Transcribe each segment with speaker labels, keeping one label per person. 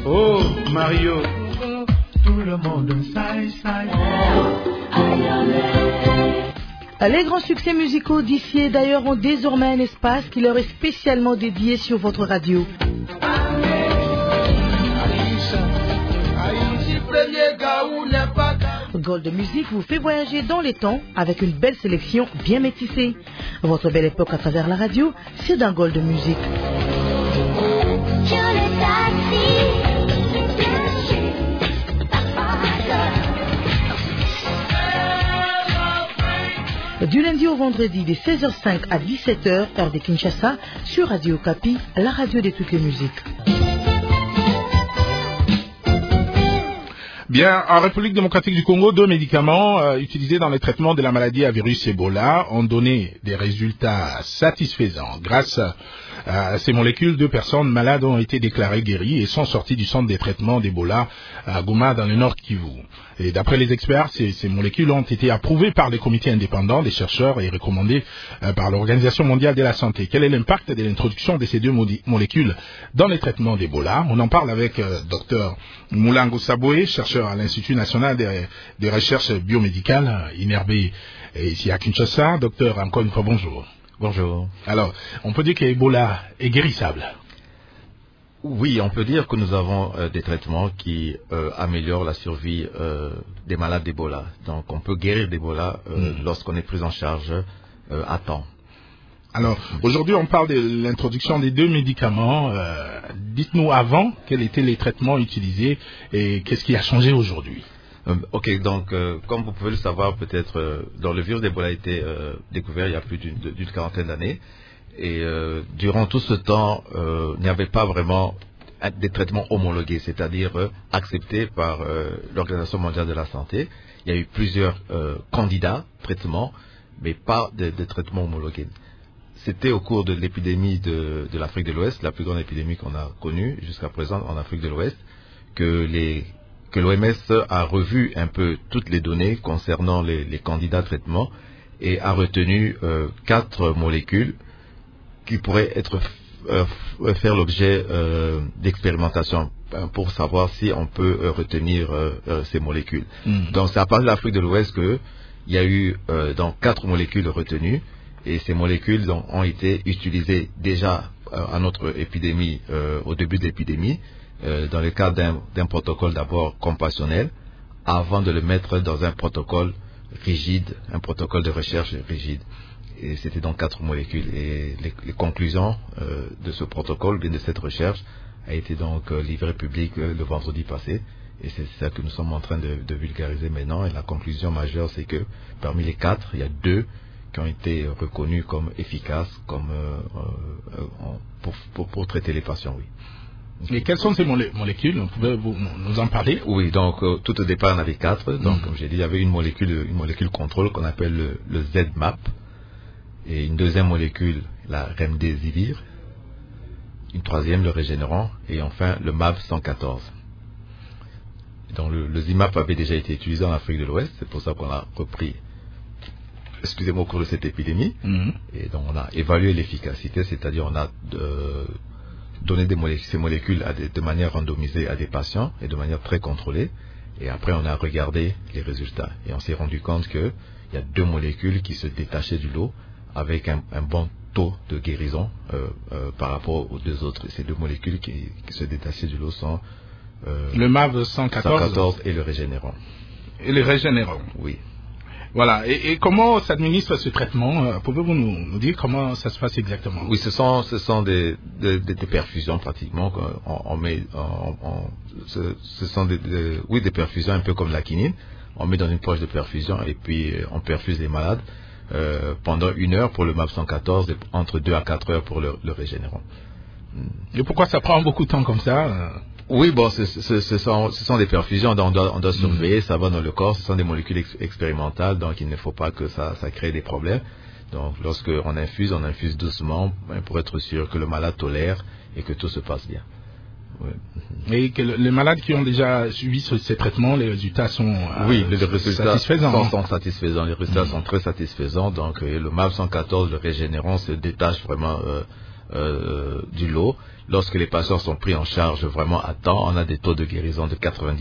Speaker 1: Oh, Mario. Tout le monde s'aille.
Speaker 2: Les grands succès musicaux d'ici d'ailleurs ont désormais un espace qui leur est spécialement dédié sur votre radio. Gold Music vous fait voyager dans les temps avec une belle sélection bien métissée. Votre belle époque à travers la radio, c'est dans Gold Music. Du lundi au vendredi, de 16h05 à 17h, heure de Kinshasa, sur Radio Okapi, la radio de toutes les musiques.
Speaker 3: Bien, en République démocratique du Congo, 2 médicaments utilisés dans le traitement de la maladie à virus Ebola ont donné des résultats satisfaisants. Grâce à ces molécules, 2 personnes malades ont été déclarées guéries et sont sorties du centre de traitement d'Ebola à Goma dans le nord Kivu. Et d'après les experts, ces molécules ont été approuvées par les comités indépendants des chercheurs et recommandées par l'Organisation mondiale de la santé. Quel est l'impact de l'introduction de ces 2 molécules dans les traitements d'Ebola? On en parle avec Dr Moulango Saboué, chercheur à l'Institut national des recherches biomédicales, INRB, ici à Kinshasa. Docteur, encore une fois, bonjour.
Speaker 4: Bonjour.
Speaker 3: Alors, on peut dire que Ebola est guérissable?
Speaker 4: Oui, on peut dire que nous avons des traitements qui améliorent la survie des malades d'Ebola. Donc, on peut guérir d'Ebola lorsqu'on est pris en charge à temps.
Speaker 3: Alors, aujourd'hui, on parle de l'introduction des 2 médicaments. Dites-nous avant, quels étaient les traitements utilisés et qu'est-ce qui a changé aujourd'hui?
Speaker 4: Ok, donc, comme vous pouvez le savoir, peut-être, le virus d'Ebola a été découvert il y a plus d'une quarantaine d'années. Et durant tout ce temps, il n'y avait pas vraiment des traitements homologués, c'est-à-dire acceptés par l'Organisation mondiale de la santé. Il y a eu plusieurs candidats traitements, mais pas de traitements homologués. C'était au cours de l'épidémie de l'Afrique de l'Ouest, la plus grande épidémie qu'on a connue jusqu'à présent en Afrique de l'Ouest, que l'OMS a revu un peu toutes les données concernant les candidats traitements et a retenu 4 molécules qui pourraient faire l'objet d'expérimentation pour savoir si on peut retenir ces molécules. Donc c'est à partir de l'Afrique de l'Ouest qu'il y a eu 4 molécules retenues et ces molécules ont été utilisées déjà à notre épidémie, au début de l'épidémie, dans le cadre d'un protocole d'abord compassionnel avant de le mettre dans un protocole rigide, un protocole de recherche rigide. Et c'était donc 4 molécules. Et les conclusions de ce protocole, de cette recherche, a été donc livrée publique le vendredi passé. Et c'est ça que nous sommes en train de vulgariser maintenant. Et la conclusion majeure, c'est que parmi les 4, il y a 2 qui ont été reconnus comme efficaces pour traiter les patients, oui.
Speaker 3: Et quelles sont ces molécules? Pouvez-vous nous en parler?
Speaker 4: Oui, donc tout au départ, on avait 4. Donc, comme j'ai dit, il y avait une molécule contrôle qu'on appelle le ZMAP. Et une deuxième molécule, la Remdesivir, une troisième, le Régénérant, et enfin le MAV 114. Donc le ZIMAP avait déjà été utilisé en Afrique de l'Ouest, c'est pour ça qu'on l'a repris, au cours de cette épidémie. Et donc on a évalué l'efficacité, c'est-à-dire on a donné ces molécules de manière randomisée à des patients et de manière très contrôlée. Et après on a regardé les résultats. Et on s'est rendu compte qu'il y a 2 molécules qui se détachaient du lot, avec un bon taux de guérison par rapport aux 2 autres. Ces 2 molécules qui se détachaient du lot sont
Speaker 3: le MAV 114
Speaker 4: et le Régénérant.
Speaker 3: Et le Régénérant.
Speaker 4: Oui.
Speaker 3: Voilà. Et comment s'administre ce traitement? Pouvez-vous nous dire comment ça se passe exactement?
Speaker 4: Oui, ce sont des perfusions pratiquement. Ce sont des perfusions un peu comme la quinine. On met dans une poche de perfusion et puis on perfuse les malades pendant 1 heure pour le MAV 114 et entre 2 à 4 heures pour le Régénérant.
Speaker 3: Et pourquoi ça prend beaucoup de temps comme ça?
Speaker 4: Oui, bon, ce sont des perfusions, on doit surveiller, ça va dans le corps, ce sont des molécules expérimentales, donc il ne faut pas que ça crée des problèmes. Donc lorsqu'on infuse, on infuse doucement pour être sûr que le malade tolère et que tout se passe bien.
Speaker 3: Oui. Et que les malades qui ont déjà suivi ces traitements, les résultats sont satisfaisants.
Speaker 4: Sont satisfaisants. Les résultats sont très satisfaisants. Donc le MAV 114, le Régénérant, se détache vraiment du lot. Lorsque les patients sont pris en charge vraiment à temps, on a des taux de guérison de 90%.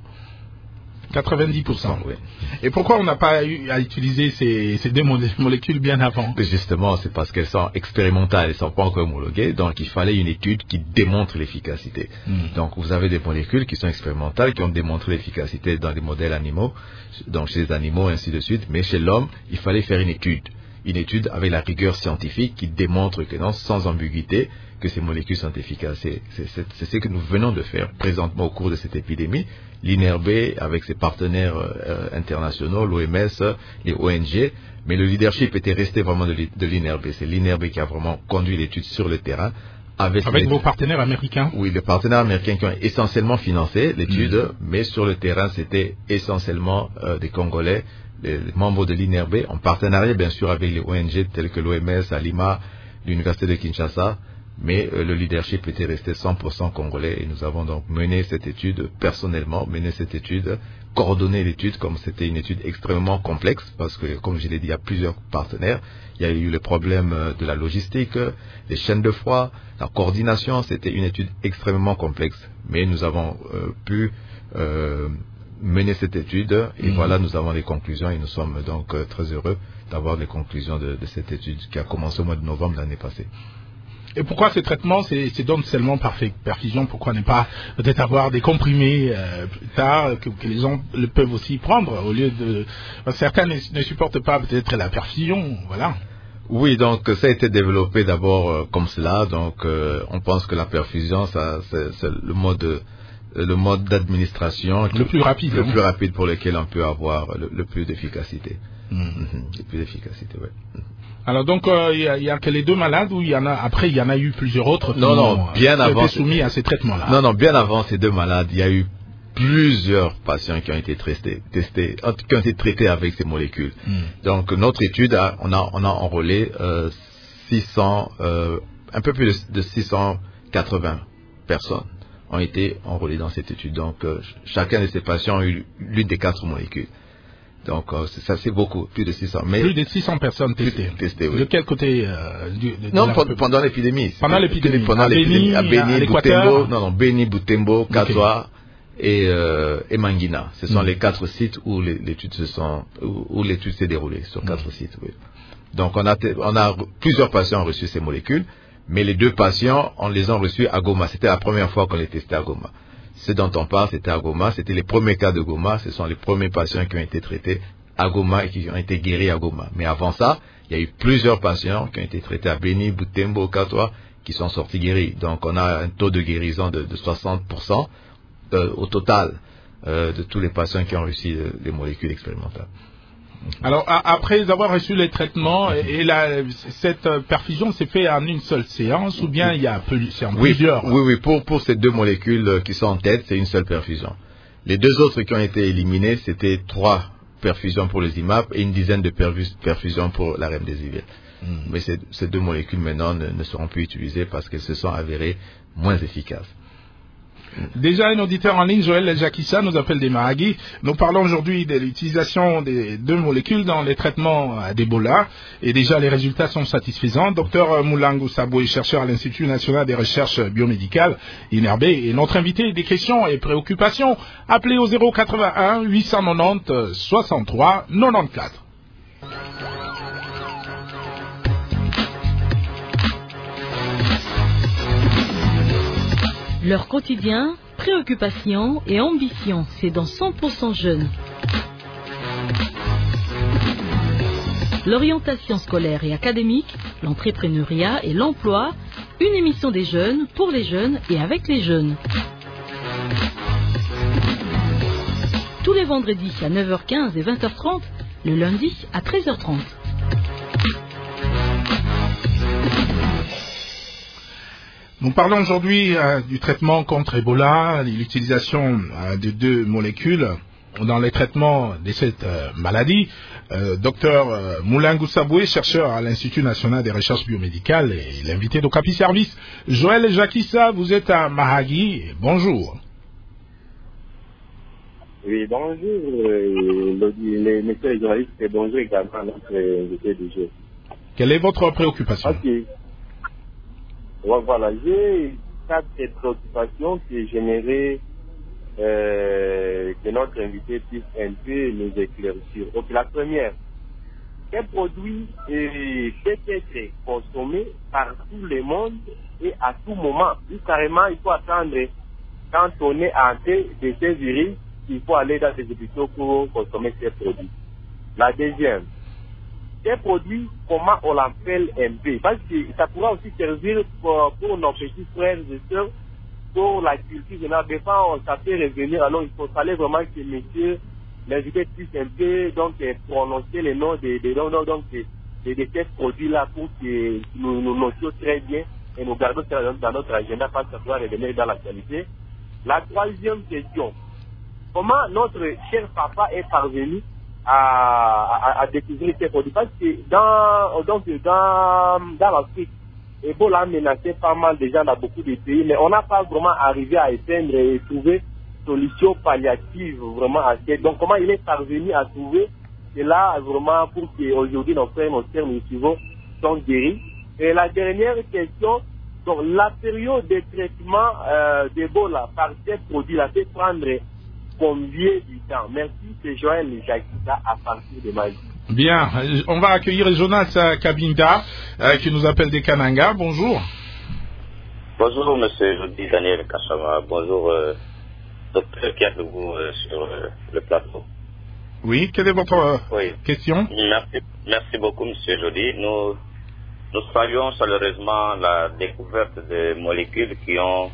Speaker 3: 90%.
Speaker 4: Oui.
Speaker 3: Et pourquoi on n'a pas eu à utiliser ces deux molécules bien avant?
Speaker 4: Justement, c'est parce qu'elles sont expérimentales, elles ne sont pas encore homologuées, donc il fallait une étude qui démontre l'efficacité. Donc vous avez des molécules qui sont expérimentales, qui ont démontré l'efficacité dans les modèles animaux, donc chez les animaux, ainsi de suite, mais chez l'homme, il fallait faire une étude avec la rigueur scientifique qui démontre que non, sans ambiguïté, que ces molécules sont efficaces. C'est ce que nous venons de faire présentement au cours de cette épidémie. L'INRB avec ses partenaires internationaux, l'OMS, les ONG, mais le leadership était resté vraiment de l'INRB. C'est l'INRB qui a vraiment conduit l'étude sur le terrain. Avec
Speaker 3: vos partenaires américains?
Speaker 4: Oui, les partenaires américains qui ont essentiellement financé l'étude, mais sur le terrain, c'était essentiellement des Congolais, les membres de l'INRB, en partenariat bien sûr avec les ONG telles que l'OMS, Alima, l'Université de Kinshasa, mais le leadership était resté 100% congolais et nous avons donc mené cette étude personnellement, coordonné l'étude comme c'était une étude extrêmement complexe parce que, comme je l'ai dit, il y a plusieurs partenaires. Il y a eu le problème de la logistique, les chaînes de froid, la coordination, c'était une étude extrêmement complexe. Mais nous avons pu mener cette étude et voilà, nous avons les conclusions et nous sommes donc très heureux d'avoir les conclusions de cette étude qui a commencé au mois de novembre l'année passée.
Speaker 3: Et pourquoi ce traitement c'est donné seulement par perfusion? Pourquoi ne pas peut-être avoir des comprimés plus tard que les gens le peuvent aussi prendre au lieu de... Certains ne supportent pas peut-être la perfusion, voilà.
Speaker 4: Oui, donc ça a été développé d'abord comme cela. Donc on pense que la perfusion, c'est le mode d'administration
Speaker 3: le plus rapide,
Speaker 4: plus rapide pour lequel on peut avoir le plus d'efficacité. Le plus d'efficacité, oui.
Speaker 3: Alors donc il y a que les deux malades ou il y en a eu plusieurs autres qui
Speaker 4: bien avant
Speaker 3: été soumis à ces traitements-là?
Speaker 4: Non, bien avant ces deux malades, il y a eu plusieurs patients qui ont été testés, qui ont été traités avec ces molécules. Donc notre étude, on a enrôlé 600, un peu plus de 680 personnes ont été enrôlées dans cette étude. Donc chacun de ces patients a eu l'une des 4 molécules. Donc ça c'est beaucoup, plus de 600. Mais
Speaker 3: plus de 600 personnes testées.
Speaker 4: Oui.
Speaker 3: De quel côté
Speaker 4: pendant l'épidémie.
Speaker 3: Pendant l'épidémie.
Speaker 4: À Beni, Butembo, Beni, Butembo, Katwa et Mangina. Ce sont les 4 sites où l'étude s'est déroulée sur 4 sites. Oui. Donc on a plusieurs patients ont reçu ces molécules, mais les 2 patients on les a reçus à Goma. C'était la première fois qu'on les testait à Goma. Ce dont on parle, c'était à Goma, c'était les premiers cas de Goma, ce sont les premiers patients qui ont été traités à Goma et qui ont été guéris à Goma. Mais avant ça, il y a eu plusieurs patients qui ont été traités à Beni, Butembo, Katwa, qui sont sortis guéris. Donc on a un taux de guérison de 60% au total de tous les patients qui ont reçu les molécules expérimentales.
Speaker 3: Alors après avoir reçu les traitements cette perfusion s'est faite en une seule séance ou bien il y a plusieurs?
Speaker 4: Oui, pour ces 2 molécules qui sont en tête, c'est une seule perfusion. Les 2 autres qui ont été éliminées, c'était 3 perfusions pour les IMAP et une dizaine de perfusions pour la remdesivir. Mais ces 2 molécules maintenant ne seront plus utilisées parce qu'elles se sont avérées moins efficaces.
Speaker 3: Déjà, un auditeur en ligne, Joël Jacquissa, nous appelle des Mahagui. Nous parlons aujourd'hui de l'utilisation des 2 molécules dans les traitements d'Ebola. Et déjà, les résultats sont satisfaisants. Docteur Moulangu Saboué, chercheur à l'Institut national des recherches biomédicales, INRB, et notre invité, des questions et préoccupations, appelez au 081 890 63 94.
Speaker 5: Leur quotidien, préoccupations et ambitions, c'est dans 100% jeunes. L'orientation scolaire et académique, l'entrepreneuriat et l'emploi, une émission des jeunes, pour les jeunes et avec les jeunes. Tous les vendredis à 9h15 et 20h30, le lundi à 13h30.
Speaker 3: Nous parlons aujourd'hui du traitement contre Ebola, de l'utilisation de 2 molécules dans les traitements de cette maladie. Docteur Moulangu Saboué, chercheur à l'Institut national des recherches biomédicales et l'invité d'Ocapi Service. Joël Jacquissa, vous êtes à Mahagui. Bonjour.
Speaker 6: Oui, bonjour, les messieurs les journalistes, et bonjour également à notre invité du jour.
Speaker 3: Quelle est votre préoccupation?
Speaker 6: Ok. Voilà, j'ai 4 préoccupations qui généraient que notre invité puisse un peu nous éclaircir. Donc la première, quel produit peut être consommé par tout le monde et à tout moment? Et carrément, il faut attendre quand on est atteint de ces virus, il faut aller dans des hôpitaux pour consommer ces produits. La deuxième, ces produits, comment on l'appelle MP? Parce que ça pourra aussi servir pour nos petits frères et sœurs, pour la culture générale. Des fois, ça peut revenir, alors il faut fallait vraiment que monsieur l'invité puisse un peu donc prononcer les noms de ces produits-là pour que nous notions très bien et nous gardons ça dans notre agenda parce que ça doit revenir dans l'actualité. La troisième question, comment notre cher papa est parvenu à découvrir ces produits? Parce que dans l'Afrique, Ebola a menacé pas mal de gens dans beaucoup de pays, mais on n'a pas vraiment arrivé à éteindre et trouver solution palliative vraiment à ce. Donc comment il est parvenu à trouver cela vraiment pour qu'aujourd'hui nos frères, nos sœurs, nous suivons sont guéris? Et la dernière question, donc la période de traitement d'Ebola par ces produits-là peut prendre combien du temps? Merci, c'est Joël Jakita à partir de Mali.
Speaker 3: Bien, on va accueillir Jonas Kabinda qui nous appelle des Kananga. Bonjour.
Speaker 7: Bonjour, monsieur Jody Daniel Kachama. Bonjour, docteur qui est avec vous sur le plateau.
Speaker 3: Oui, quelle est votre question?
Speaker 7: Merci beaucoup, monsieur Jody. Nous saluons chaleureusement la découverte de molécules qui ont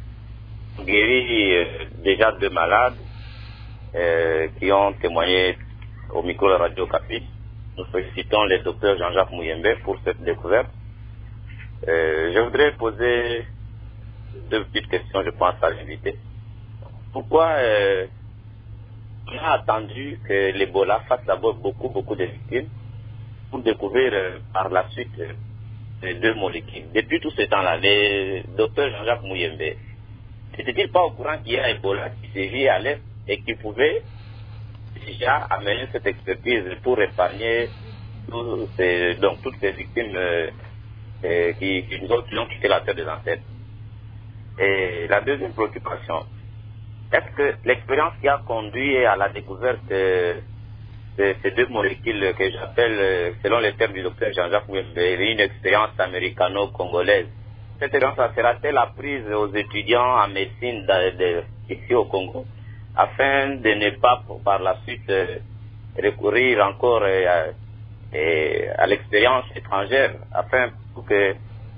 Speaker 7: guéri déjà 2 malades qui ont témoigné au micro de Radio Capi. Nous félicitons le docteur Jean-Jacques Mouyembe pour cette découverte. Je voudrais poser 2 petites questions, je pense, à l'invité. Pourquoi on a attendu que l'Ebola fasse d'abord beaucoup de victimes pour découvrir par la suite les 2 molécules? Depuis tout ce temps-là, le docteur Jean-Jacques Mouyembe n'était-il pas au courant qu'il y a Ebola qui sévit à l'Est et qui pouvait déjà amener cette expertise pour épargner toutes ces victimes qui ont quitté la terre des ancêtres? Et la deuxième préoccupation, est-ce que l'expérience qui a conduit à la découverte de ces 2 molécules que j'appelle, selon les termes du docteur Jean-Jacques Mouyembe, une expérience américano-congolaise, cette expérience sera-t-elle apprise aux étudiants en médecine ici au Congo, afin de ne pas par la suite recourir encore à l'expérience étrangère, afin que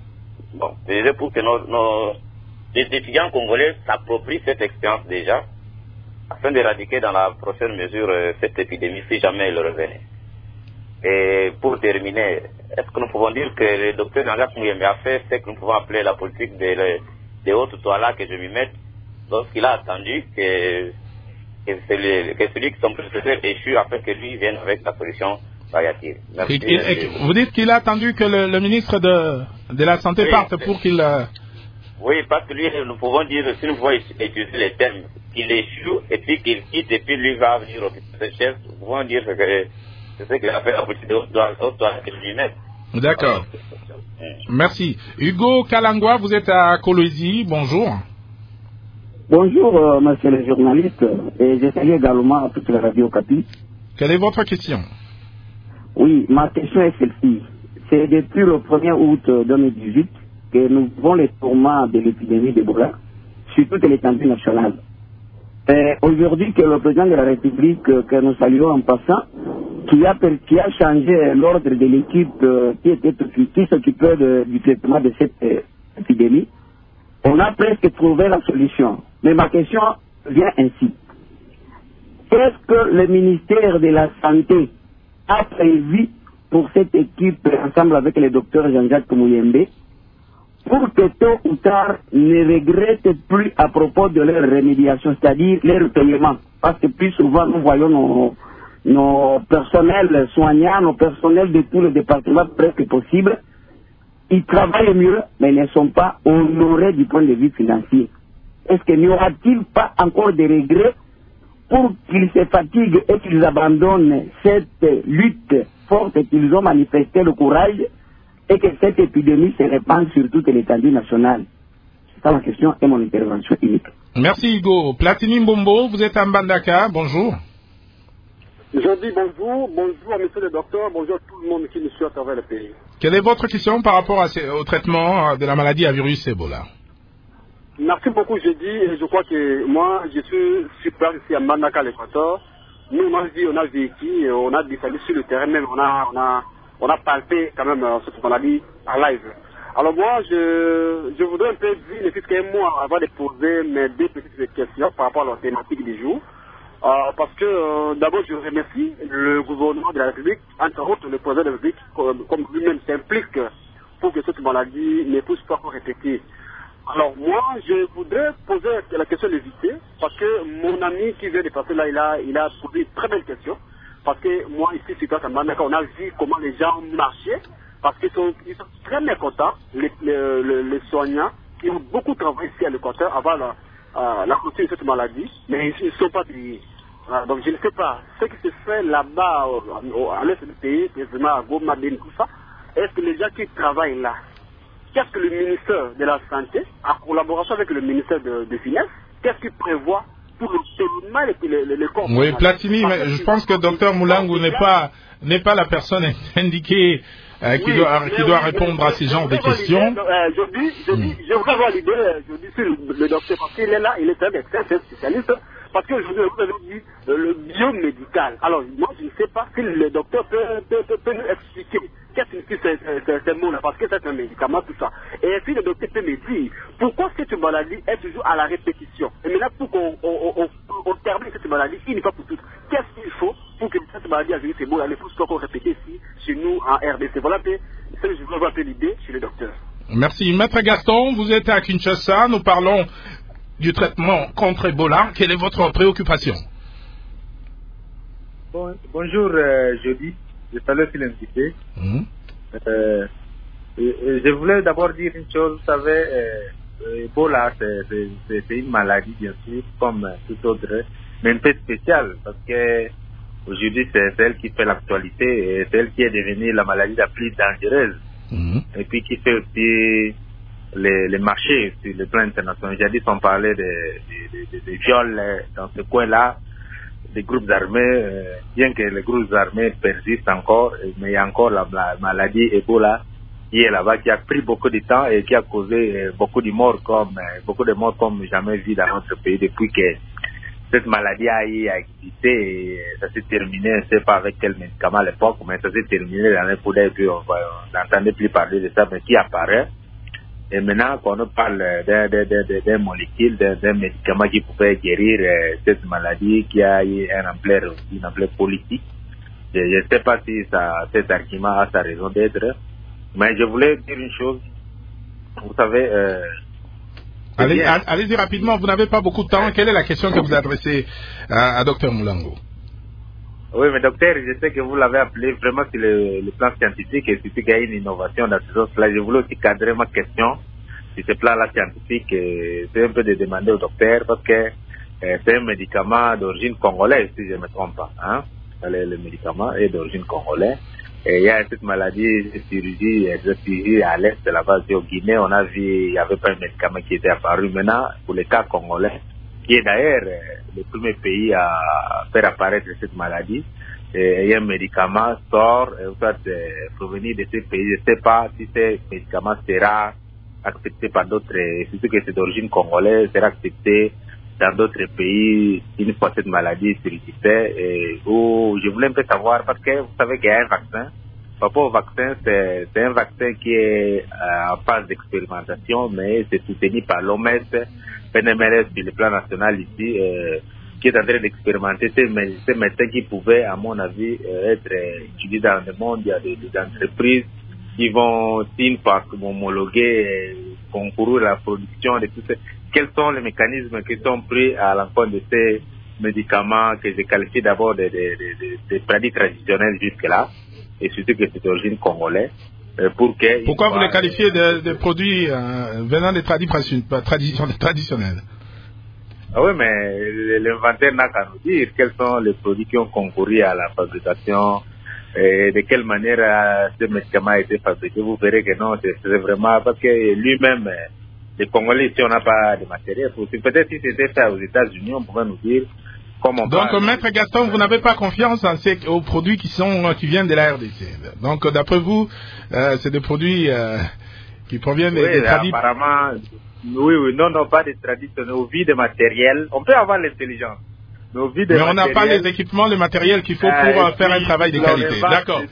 Speaker 7: les étudiants congolais s'approprient cette expérience déjà, afin d'éradiquer dans la prochaine mesure cette épidémie si jamais elle revenait. Et pour terminer, est-ce que nous pouvons dire que le docteur Jean-Jacques Mouyembe a fait ce que nous pouvons appeler la politique des hautes toilettes que je m'y mette, lorsqu'il a attendu que celui qui son prédécesseur échoue afin que lui vienne avec la solution palliative?
Speaker 3: Vous dites qu'il a attendu que le ministre de la Santé parte pour qu'il...
Speaker 7: Oui, parce que lui, nous pouvons dire, si nous pouvons utiliser les termes, qu'il échoue et puis qu'il quitte et puis lui va venir au chef, nous pouvons dire que c'est ce qu'il a fait la politique de haute toilette que je lui mette.
Speaker 3: D'accord. Merci. Hugo Kalangwa, vous êtes à Kolwezi. Bonjour.
Speaker 8: Bonjour, monsieur le journaliste, et je salue également toute la Radio Capi.
Speaker 3: Quelle est votre question?
Speaker 8: Oui, ma question est celle-ci. C'est depuis le 1er août 2018 que nous vivons les tourments de l'épidémie d'Ebola sur toute l'étendue nationale. Aujourd'hui, que le président de la République, que nous saluons en passant, qui a changé l'ordre de l'équipe qui s'occupait du traitement de cette épidémie, on a presque trouvé la solution. Mais ma question vient ainsi. Qu'est-ce que le ministère de la Santé a prévu pour cette équipe, ensemble avec le docteur Jean-Jacques Mouyembe, pour que tôt ou tard ne regrettent plus à propos de leur remédiation, c'est-à-dire leur paiement? Parce que plus souvent, nous voyons nos personnels soignants, nos personnels de tous les départements presque possibles, ils travaillent mieux, mais ne sont pas honorés du point de vue financier. Est-ce qu'il n'y aura-t-il pas encore des regrets pour qu'ils se fatiguent et qu'ils abandonnent cette lutte forte qu'ils ont manifesté le courage et que cette épidémie se répande sur toute l'étendue nationale. C'est ça ma question et mon intervention unique.
Speaker 3: Merci Hugo. Platini Mbombo, vous êtes à Mbandaka, bonjour.
Speaker 9: Je dis bonjour à monsieur le docteur, bonjour à tout le monde qui nous suit à travers le pays.
Speaker 3: Quelle est votre question par rapport au traitement de la maladie à virus Ebola?
Speaker 9: Merci beaucoup, je dis, et je crois que moi, je suis super ici à Mbandaka, à l'Équateur. Nous, moi, je dis, on a vécu, on a descendu sur le terrain même, on a palpé quand même cette maladie en live. Alors moi, je voudrais un peu dire, ne fût qu'un mot avant de poser mes deux petites questions par rapport à la thématique du jour. Parce que d'abord, je remercie le gouvernement de la République, entre autres le président de la République, comme lui-même s'implique pour que cette maladie ne puisse pas répéter. Alors moi, je voudrais poser la question de l'éviter, parce que mon ami qui vient de passer là, il a posé une très belle question. Parce que moi, ici, sur place à Mbandaka, on a vu comment les gens marchaient, parce qu'ils sont très mécontents, les soignants, qui ont beaucoup travaillé ici à l'Équateur avant la clôture de cette maladie, mais ils ne sont pas payés. Donc je ne sais pas, ce qui se fait là-bas, à l'est du pays, précisément à Goma, tout ça, est-ce que les gens qui travaillent là, qu'est-ce que le ministère de la Santé, en collaboration avec le ministère des Finances, qu'est-ce qu'il prévoit pour le traitement et les corps?
Speaker 3: Oui, Platini, mais je pense que Dr Moulangu n'est pas la personne indiquée qui doit répondre à ces genres de questions.
Speaker 9: Je voudrais avoir l'idée, je dis sur le docteur, parce qu'il est là, il est un médecin, c'est un spécialiste, parce qu'aujourd'hui, vous avez dit le biomédical. Alors, moi, je ne sais pas si le docteur peut nous expliquer qu'est-ce que c'est ces mots-là, parce que c'est un médicament, tout ça. Et si le docteur peut me dire pourquoi cette maladie est toujours à la répétition. Et maintenant, pour qu'on termine cette maladie, il n'est pas pour toutes. Qu'est-ce qu'il faut pour que cette maladie à virus Ebola ne puisse pas qu'on répéter ici, chez nous, en RDC? Voilà, c'est que je veux avoir un peu l'idée chez le docteur.
Speaker 3: Merci. Maître Gaston, vous êtes à Kinshasa, nous parlons du traitement contre Ebola. Quelle est votre préoccupation?
Speaker 10: Bonjour, Jody. Je salue aussi l'invité. Je voulais d'abord dire une chose. Vous savez, Ebola, c'est une maladie, bien sûr, comme toute autre, mais un peu spéciale, parce que aujourd'hui, c'est celle qui fait l'actualité et celle qui est devenue la maladie la plus dangereuse. Et puis qui fait aussi les marchés sur le plan international. J'ai dit qu'on parlait de viols dans ce coin-là, des groupes armés, bien que les groupes armés persistent encore, mais il y a encore la maladie Ebola qui est là-bas, qui a pris beaucoup de temps et qui a causé beaucoup de morts comme jamais vu dans notre pays depuis que cette maladie a existé. Et ça s'est terminé, je ne sais pas avec quel médicament à l'époque, mais ça s'est terminé dans les poudres et puis on n'entendait plus parler de ça, mais qui apparaît. Et maintenant qu'on parle d'un molécule, d'un médicament qui pouvait guérir cette maladie qui a eu une ampleur politique. Je ne sais pas si cet argument a sa raison d'être, mais je voulais dire une chose. Vous savez...
Speaker 3: Allez-y rapidement, vous n'avez pas beaucoup de temps. Quelle est la question que vous adressez à Dr Moulangu?
Speaker 10: Oui, mais docteur, je sais que vous l'avez appelé vraiment sur le plan scientifique et surtout qu'il y a une innovation dans ce sens-là. Je voulais aussi cadrer ma question sur ce plan-là scientifique. C'est un peu de demander au docteur parce que c'est un médicament d'origine congolaise, si je ne me trompe pas. Hein? Le médicament est d'origine congolaise. Et il y a cette maladie de chirurgie à l'est de la base au Guinée. On a vu, il n'y avait pas un médicament qui était apparu. Maintenant, pour le cas congolais, qui est d'ailleurs le premier pays à faire apparaître cette maladie, et un médicament sort, soit provenir de ces pays. Je ne sais pas si ce médicament sera accepté par d'autres, surtout que c'est d'origine congolaise, sera accepté dans d'autres pays une fois cette maladie surgissait. Et où je voulais un peu savoir, parce que vous savez qu'il y a un vaccin. Par rapport au vaccin, c'est un vaccin qui est en phase d'expérimentation, mais c'est soutenu par l'OMS, PNMRS sur le plan national ici, qui est en train d'expérimenter ces médecins qui pouvaient, à mon avis, être utilisés dans le monde. Il y a des entreprises qui vont, une fois homologuer, concourir à la production de tout ça. Quels sont les mécanismes qui sont pris à l'encontre de ces médicaments que j'ai qualifiés d'abord de produits traditionnels jusque-là, et surtout que c'est d'origine congolaise, pour que...
Speaker 3: Pourquoi vous les qualifiez de produits venant des traditionnels?
Speaker 10: Ah oui, mais l'inventaire n'a qu'à nous dire quels sont les produits qui ont concouru à la fabrication de quelle manière ce médicament a été fabriqué. Vous verrez que non, c'est vraiment parce que lui-même, les Congolais ici, on n'a pas de matériel. Peut-être si c'était fait aux États-Unis, on pourrait nous dire comment.
Speaker 3: Donc, Maître Gaston, vous n'avez pas confiance aux produits qui viennent de la RDC. Donc, d'après vous, c'est des produits qui proviennent des tradis.
Speaker 10: Apparemment, oui, non, pas des traditionnels. Au vu des matériels, on peut avoir l'intelligence. Mais
Speaker 3: on n'a pas les équipements, le matériel qu'il faut pour faire un travail de qualité. D'accord.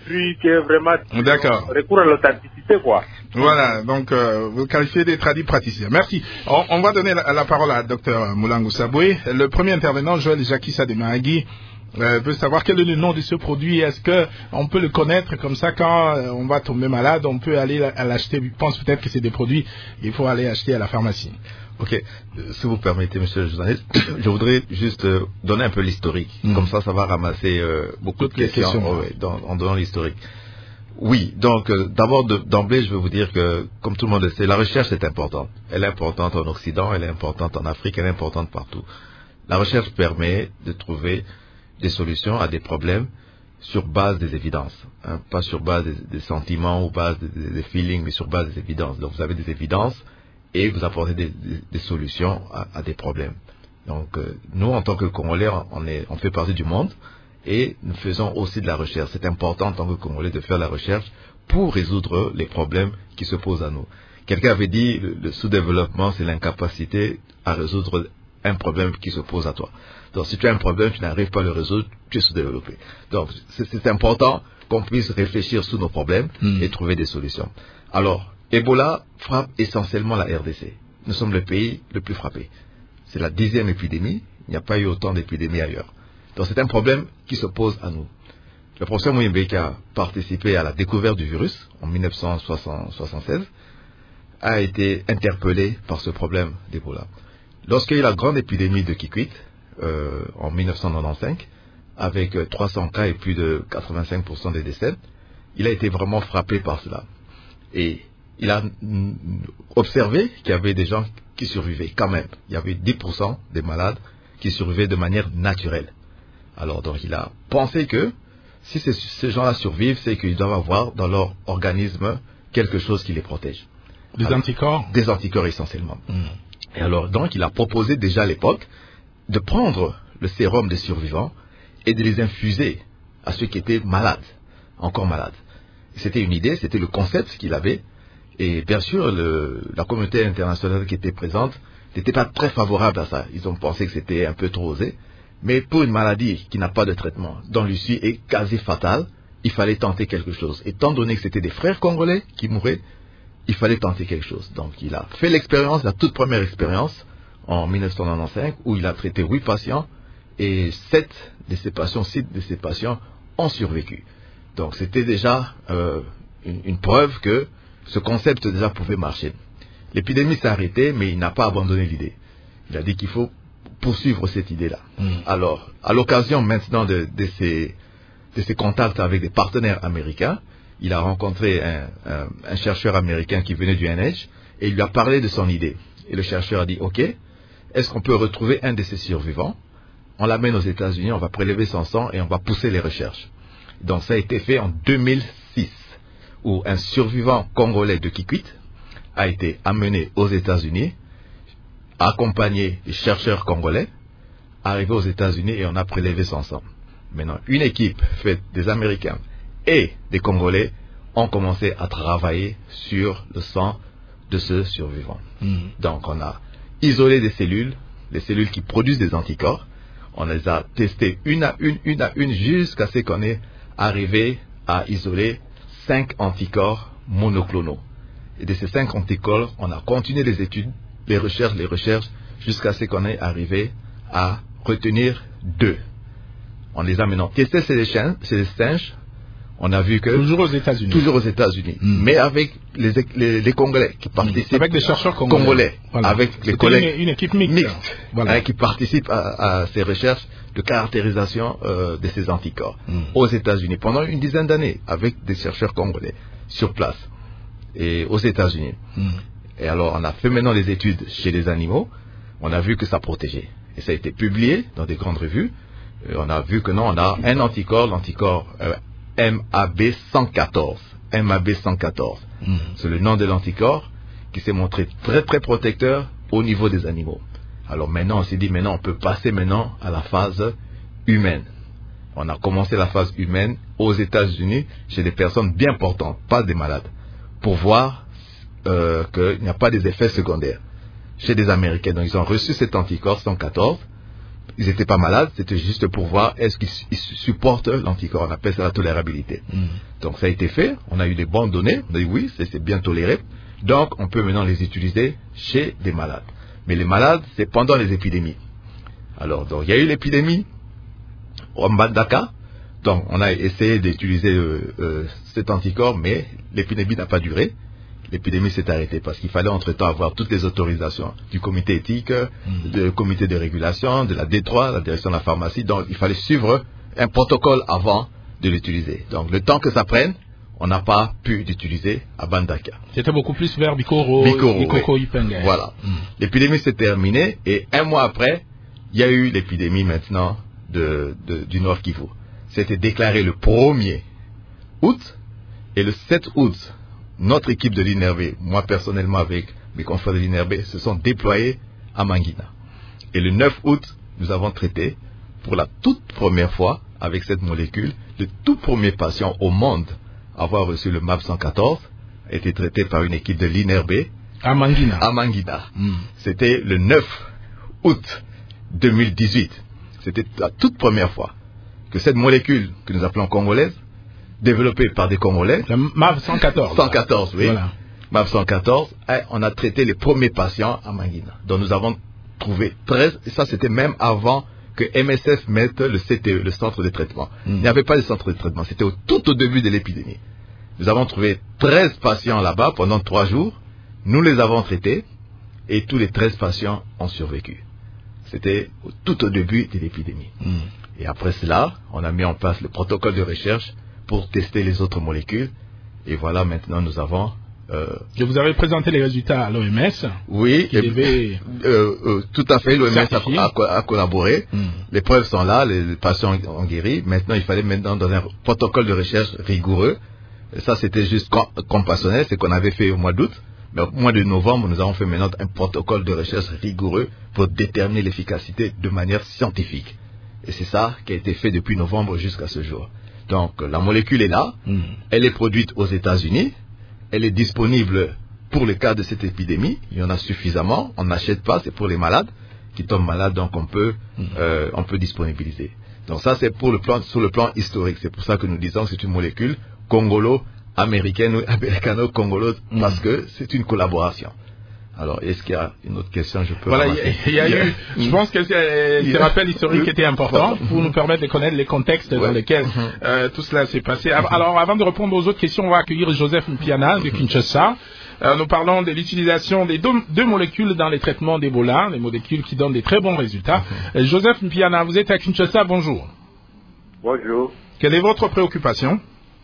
Speaker 10: D'accord. Recours à l'authenticité, quoi.
Speaker 3: Voilà, donc vous qualifiez des tradis praticiens. Merci. On va donner la parole à Dr Moulangu Saboué. Le premier intervenant, Joël Jacques Sademahagui, veut savoir quel est le nom de ce produit. Est-ce qu'on peut le connaître comme ça quand on va tomber malade, on peut aller l'acheter. Je pense peut-être que c'est des produits qu'il faut aller acheter à la pharmacie.
Speaker 4: Ok, si vous permettez, monsieur le journaliste, je voudrais juste donner un peu l'historique. Comme ça va ramasser beaucoup de questions en donnant l'historique. Oui, donc d'abord d'emblée, je veux vous dire que, comme tout le monde le sait, la recherche est importante. Elle est importante en Occident, elle est importante en Afrique, elle est importante partout. La recherche permet de trouver des solutions à des problèmes sur base des évidences, hein, pas sur base des sentiments ou base des feelings, mais sur base des évidences. Donc vous avez des évidences et vous apportez des solutions à des problèmes. Donc nous, en tant que Congolais, on fait partie du monde et nous faisons aussi de la recherche. C'est important en tant que Congolais de faire la recherche pour résoudre les problèmes qui se posent à nous. Quelqu'un avait dit le sous-développement, c'est l'incapacité à résoudre un problème qui se pose à toi. Donc si tu as un problème, tu n'arrives pas à le résoudre, tu es sous-développé. Donc c'est important qu'on puisse réfléchir sur nos problèmes et trouver des solutions. Alors, Ebola frappe essentiellement la RDC. Nous sommes le pays le plus frappé. C'est la 10e épidémie. Il n'y a pas eu autant d'épidémies ailleurs. Donc c'est un problème qui se pose à nous. Le professeur Muyembe, qui a participé à la découverte du virus en 1976, a été interpellé par ce problème d'Ebola. Lorsqu'il y a eu la grande épidémie de Kikwit en 1995, avec 300 cas et plus de 85% des décès, il a été vraiment frappé par cela. Et il a observé qu'il y avait des gens qui survivaient quand même. Il y avait 10% des malades qui survivaient de manière naturelle. Alors donc il a pensé que si ces gens-là survivent, c'est qu'ils doivent avoir dans leur organisme quelque chose qui les protège.
Speaker 3: Des anticorps?
Speaker 4: Des anticorps essentiellement. Et alors donc il a proposé déjà à l'époque de prendre le sérum des survivants et de les infuser à ceux qui étaient malades, encore malades. C'était une idée, c'était le concept qu'il avait. Et bien sûr, la communauté internationale qui était présente n'était pas très favorable à ça. Ils ont pensé que c'était un peu trop osé. Mais pour une maladie qui n'a pas de traitement, dont l'issue est quasi fatale, il fallait tenter quelque chose. Étant donné que c'était des frères congolais qui mouraient, il fallait tenter quelque chose. Donc il a fait l'expérience, la toute première expérience, en 1995, où il a traité 8 patients, et 6 de ces patients ont survécu. Donc c'était déjà une preuve que ce concept déjà pouvait marcher. L'épidémie s'est arrêtée, mais il n'a pas abandonné l'idée. Il a dit qu'il faut poursuivre cette idée-là. Alors, à l'occasion maintenant de ces contacts avec des partenaires américains, il a rencontré un chercheur américain qui venait du NIH et il lui a parlé de son idée. Et le chercheur a dit, OK, est-ce qu'on peut retrouver un de ces survivants? On l'amène aux États-Unis, on va prélever son sang et on va pousser les recherches. Donc ça a été fait en 2006, où un survivant congolais de Kikwit a été amené aux États-Unis, accompagné des chercheurs congolais, arrivé aux États-Unis et on a prélevé son sang. Maintenant, une équipe faite des Américains et des Congolais ont commencé à travailler sur le sang de ce survivant. Donc on a isolé des cellules, les cellules qui produisent des anticorps. On les a testées une à une, jusqu'à ce qu'on ait arrivé à isoler 5 anticorps monoclonaux. Et de ces 5 anticorps, on a continué les études, les recherches, jusqu'à ce qu'on ait arrivé à retenir 2. On les a maintenant testés chez les singes. On a vu que...
Speaker 3: Toujours aux États-Unis.
Speaker 4: Mais avec les Congolais qui participent...
Speaker 3: Avec des chercheurs congolais.
Speaker 4: Voilà. Avec les collègues...
Speaker 3: Une équipe mixte.
Speaker 4: Voilà. Qui participent à ces recherches de caractérisation de ces anticorps. Aux États-Unis. Pendant une dizaine d'années. Avec des chercheurs congolais. Sur place. Et aux États-Unis. Et alors, on a fait maintenant les études chez les animaux. On a vu que ça protégeait. Et ça a été publié dans des grandes revues. Et on a vu que non, on a un anticorps, l'anticorps MAB 114. MAB 114. C'est le nom de l'anticorps qui s'est montré très très protecteur au niveau des animaux. Alors maintenant, on s'est dit, maintenant, on peut passer maintenant à la phase humaine. On a commencé la phase humaine aux États-Unis chez des personnes bien portantes, pas des malades, pour voir qu'il n'y a pas des effets secondaires chez des Américains. Donc ils ont reçu cet anticorps 114. Ils n'étaient pas malades, c'était juste pour voir est-ce qu'ils supportent l'anticorps. On appelle ça la tolérabilité. Donc ça a été fait, on a eu des bonnes données, on a dit oui, c'est bien toléré. Donc on peut maintenant les utiliser chez des malades. Mais les malades, c'est pendant les épidémies. Alors, donc il y a eu l'épidémie au Mbandaka. Donc on a essayé d'utiliser cet anticorps, mais l'épidémie n'a pas duré. L'épidémie s'est arrêtée parce qu'il fallait entre-temps avoir toutes les autorisations du comité éthique, du comité de régulation, de la D3, la direction de la pharmacie. Donc il fallait suivre un protocole avant de l'utiliser. Donc le temps que ça prenne, on n'a pas pu l'utiliser à Mbandaka.
Speaker 3: C'était beaucoup plus vers Bikoro,
Speaker 4: oui. Voilà. L'épidémie s'est terminée et un mois après, il y a eu l'épidémie maintenant du Nord Kivu. C'était déclaré le 1er août et le 7 août, notre équipe de l'INRB, moi personnellement avec mes confrères de l'INRB, se sont déployés à Mangina. Et le 9 août, nous avons traité pour la toute première fois avec cette molécule, le tout premier patient au monde à avoir reçu le MAB 114 a été traité par une équipe de l'INRB
Speaker 3: à Mangina.
Speaker 4: C'était le 9 août 2018. C'était la toute première fois que cette molécule que nous appelons congolaise, développée par des Congolais,
Speaker 3: le MAB 114.
Speaker 4: 114, oui.
Speaker 3: Voilà.
Speaker 4: MAB 114, on a traité les premiers patients à Mangina. Donc nous avons trouvé 13, et ça c'était même avant que MSF mette le CTE, le centre de traitement. Il n'y avait pas de centre de traitement, c'était tout au début de l'épidémie. Nous avons trouvé 13 patients là-bas pendant 3 jours, nous les avons traités, et tous les 13 patients ont survécu. C'était tout au début de l'épidémie. Et après cela, on a mis en place le protocole de recherche pour tester les autres molécules. Et voilà, maintenant nous avons...
Speaker 3: Et vous avez présenté les résultats à l'OMS.
Speaker 4: Oui, tout à fait, l'OMS a collaboré. Les preuves sont là, les patients ont guéri. Maintenant, il fallait maintenant dans un protocole de recherche rigoureux. Et ça, c'était juste compassionnel, c'est qu'on avait fait au mois d'août. Mais au mois de novembre, nous avons fait maintenant un protocole de recherche rigoureux pour déterminer l'efficacité de manière scientifique. Et c'est ça qui a été fait depuis novembre jusqu'à ce jour. Donc, la molécule est là, elle est produite aux États-Unis, elle est disponible pour le cas de cette épidémie, il y en a suffisamment, on n'achète pas, c'est pour les malades qui tombent malades, donc on peut disponibiliser. Donc ça, c'est sur le plan historique, c'est pour ça que nous disons que c'est une molécule congolo-américaine ou américano-congolo, parce que c'est une collaboration. Alors, est-ce qu'il y a une autre question? Je peux
Speaker 3: je pense que ces rappels historiques étaient importants pour nous permettre de connaître les contextes dans lesquels tout cela s'est passé. Alors, avant de répondre aux autres questions, on va accueillir Joseph Mpiana de Kinshasa. Nous parlons de l'utilisation des deux molécules dans les traitements d'Ebola, des molécules qui donnent des très bons résultats. Joseph Mpiana, vous êtes à Kinshasa, bonjour.
Speaker 11: Bonjour.
Speaker 3: Quelle est votre préoccupation?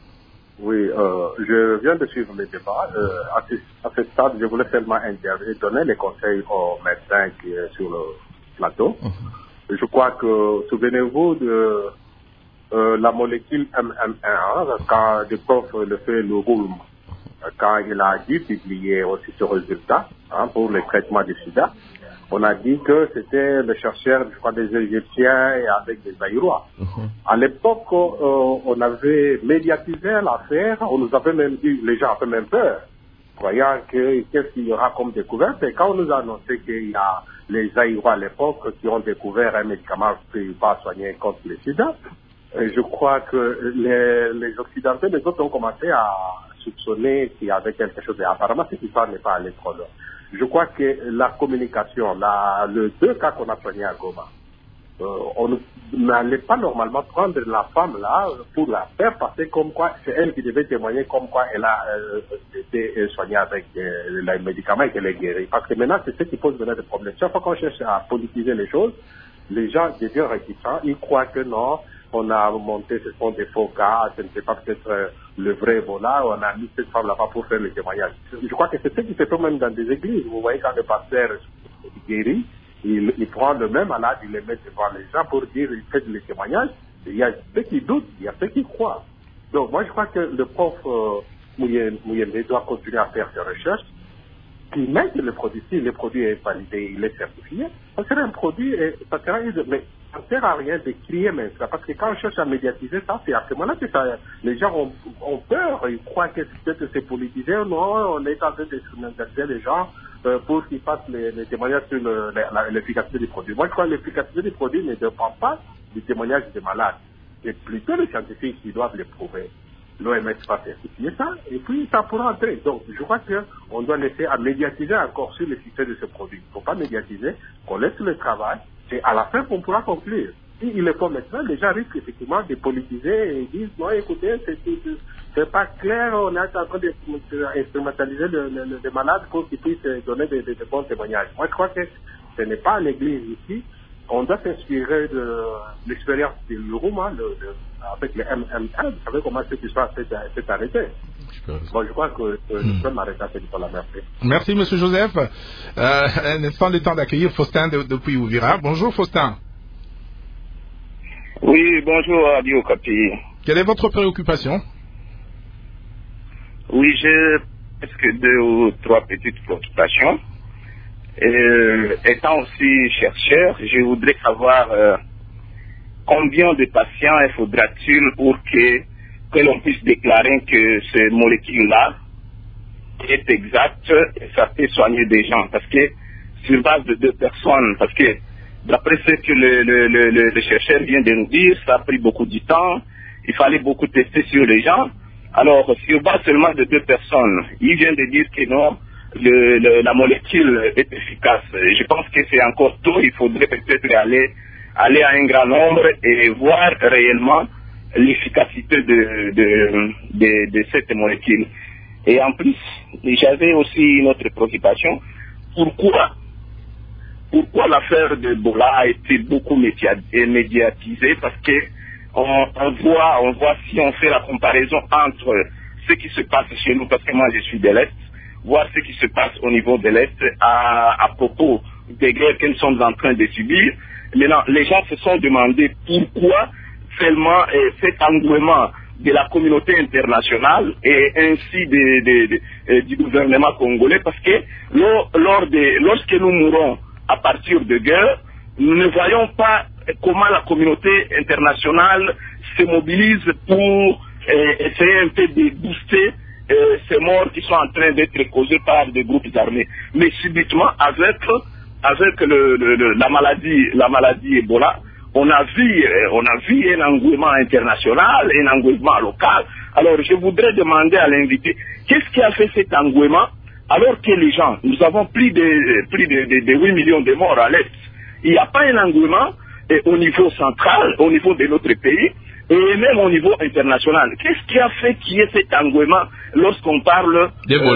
Speaker 11: Oui, je viens de suivre le débat. À ce stade, je voulais seulement intervenir, donner les conseils aux médecins qui sont sur le plateau. Je crois que, souvenez-vous de la molécule MM1, quand le prof le fait le Roulm, quand il a dû publier aussi ce résultat pour le traitement du sida, on a dit que c'était le chercheur, je crois, des Égyptiens et avec des Zaïrois. À l'époque, on avait médiatisé l'affaire, on nous avait même dit, les gens avaient même peur, croyant que qu'est-ce qu'il y aura comme découverte. Et quand on nous a annoncé qu'il y a les Zaïrois à l'époque qui ont découvert un médicament qui va soigner contre le sida, je crois que les Occidentaux, les autres ont commencé à soupçonner qu'il y avait quelque chose. Et apparemment, cette histoire n'est pas allée trop loin. Je crois que la communication, le 2 cas qu'on a soigné à Goma, on n'allait pas normalement prendre la femme là pour la faire passer comme quoi c'est elle qui devait témoigner comme quoi elle a été soignée avec les médicaments et qu'elle est guérie. Parce que maintenant, c'est ce qui pose maintenant des problèmes. Chaque fois qu'on cherche à politiser les choses, les gens deviennent réticents. Ils croient que non, on a monté, ce sont des faux cas, ce n'est pas peut-être le vrai Ebola, on a mis cette femme là-bas pour faire le témoignage. Je crois que c'est ce qui se fait même dans des églises. Vous voyez, quand le pasteur guérit, il prend le même malade, il le met devant les gens pour dire, il fait le témoignage. Il y a ceux qui doutent, il y a ceux qui croient. Donc, moi, je crois que le prof Mouyembe doit continuer à faire ses recherches, qui mettent le produit. Si le produit est validé, il est certifié, ça sera un produit, ça sera mais ça ne sert à rien de crier maintenant, parce que quand on cherche à médiatiser ça, c'est à ce moment-là que ça, les gens ont peur, ils croient que peut-être c'est politisé. Non, on est en train d'instrumentaliser les gens pour qu'ils fassent les témoignages sur l'efficacité du produit. Moi, je crois que l'efficacité du produit ne dépend pas du témoignage des malades. C'est plutôt les scientifiques qui doivent le prouver. L'OMS va certifier ça, et puis ça pourra entrer. Donc, je crois qu'on doit laisser à médiatiser encore sur le succès de ce produit. Il ne faut pas médiatiser, qu'on laisse le travail, c'est à la fin qu'on pourra conclure. S'il le faut maintenant, les gens risquent effectivement de politiser et disent, non, écoutez, c'est pas clair, on est en train d'instrumentaliser les malades pour qu'ils puissent donner des bons témoignages. Moi, je crois que ce n'est pas l'église ici. On doit s'inspirer de l'expérience de l'Uruма, avec le MMA. Vous savez comment cette histoire s'est arrêtée. Bon, je crois que je peux m'arrêter à cette histoire-là. Merci.
Speaker 3: Merci, M. Joseph. Un instant, le temps d'accueillir Faustin depuis Uvira. Bonjour, Faustin.
Speaker 12: Oui, bonjour, Radio Capi.
Speaker 3: Quelle est votre préoccupation?
Speaker 12: Oui, j'ai presque 2 ou 3 petites préoccupations. Étant aussi chercheur, je voudrais savoir combien de patients il faudra-t-il pour que l'on puisse déclarer que cette molécule-là est exacte et ça peut soigner des gens. Parce que sur base de 2 personnes, parce que d'après ce que le chercheur vient de nous dire, ça a pris beaucoup de temps, il fallait beaucoup tester sur les gens. Alors, sur base seulement de 2 personnes, il vient de dire que non, la molécule est efficace. Je pense que c'est encore tôt, il faudrait peut-être aller à un grand nombre et voir réellement l'efficacité de cette molécule. Et en plus, j'avais aussi une autre préoccupation. Pourquoi l'affaire de Ebola a été beaucoup médiatisée? Parce que on voit si on fait la comparaison entre ce qui se passe chez nous, parce que moi je suis de l'Est, voir ce qui se passe au niveau de l'Est à propos des guerres que nous sommes en train de subir. Maintenant, les gens se sont demandé pourquoi seulement cet engouement de la communauté internationale et ainsi du gouvernement congolais, parce que lorsque nous mourons à partir de guerre, nous ne voyons pas comment la communauté internationale se mobilise pour essayer un peu de booster ces morts qui sont en train d'être causées par des groupes armés. Mais subitement, avec la maladie Ebola, on a vu un engouement international, un engouement local. Alors je voudrais demander à l'invité, qu'est-ce qui a fait cet engouement alors que les gens, nous avons plus de 8 millions de morts à l'Est. Il n'y a pas un engouement au niveau central, au niveau de notre pays, et même au niveau international. Qu'est-ce qui a fait qu'il y ait cet engouement lorsqu'on parle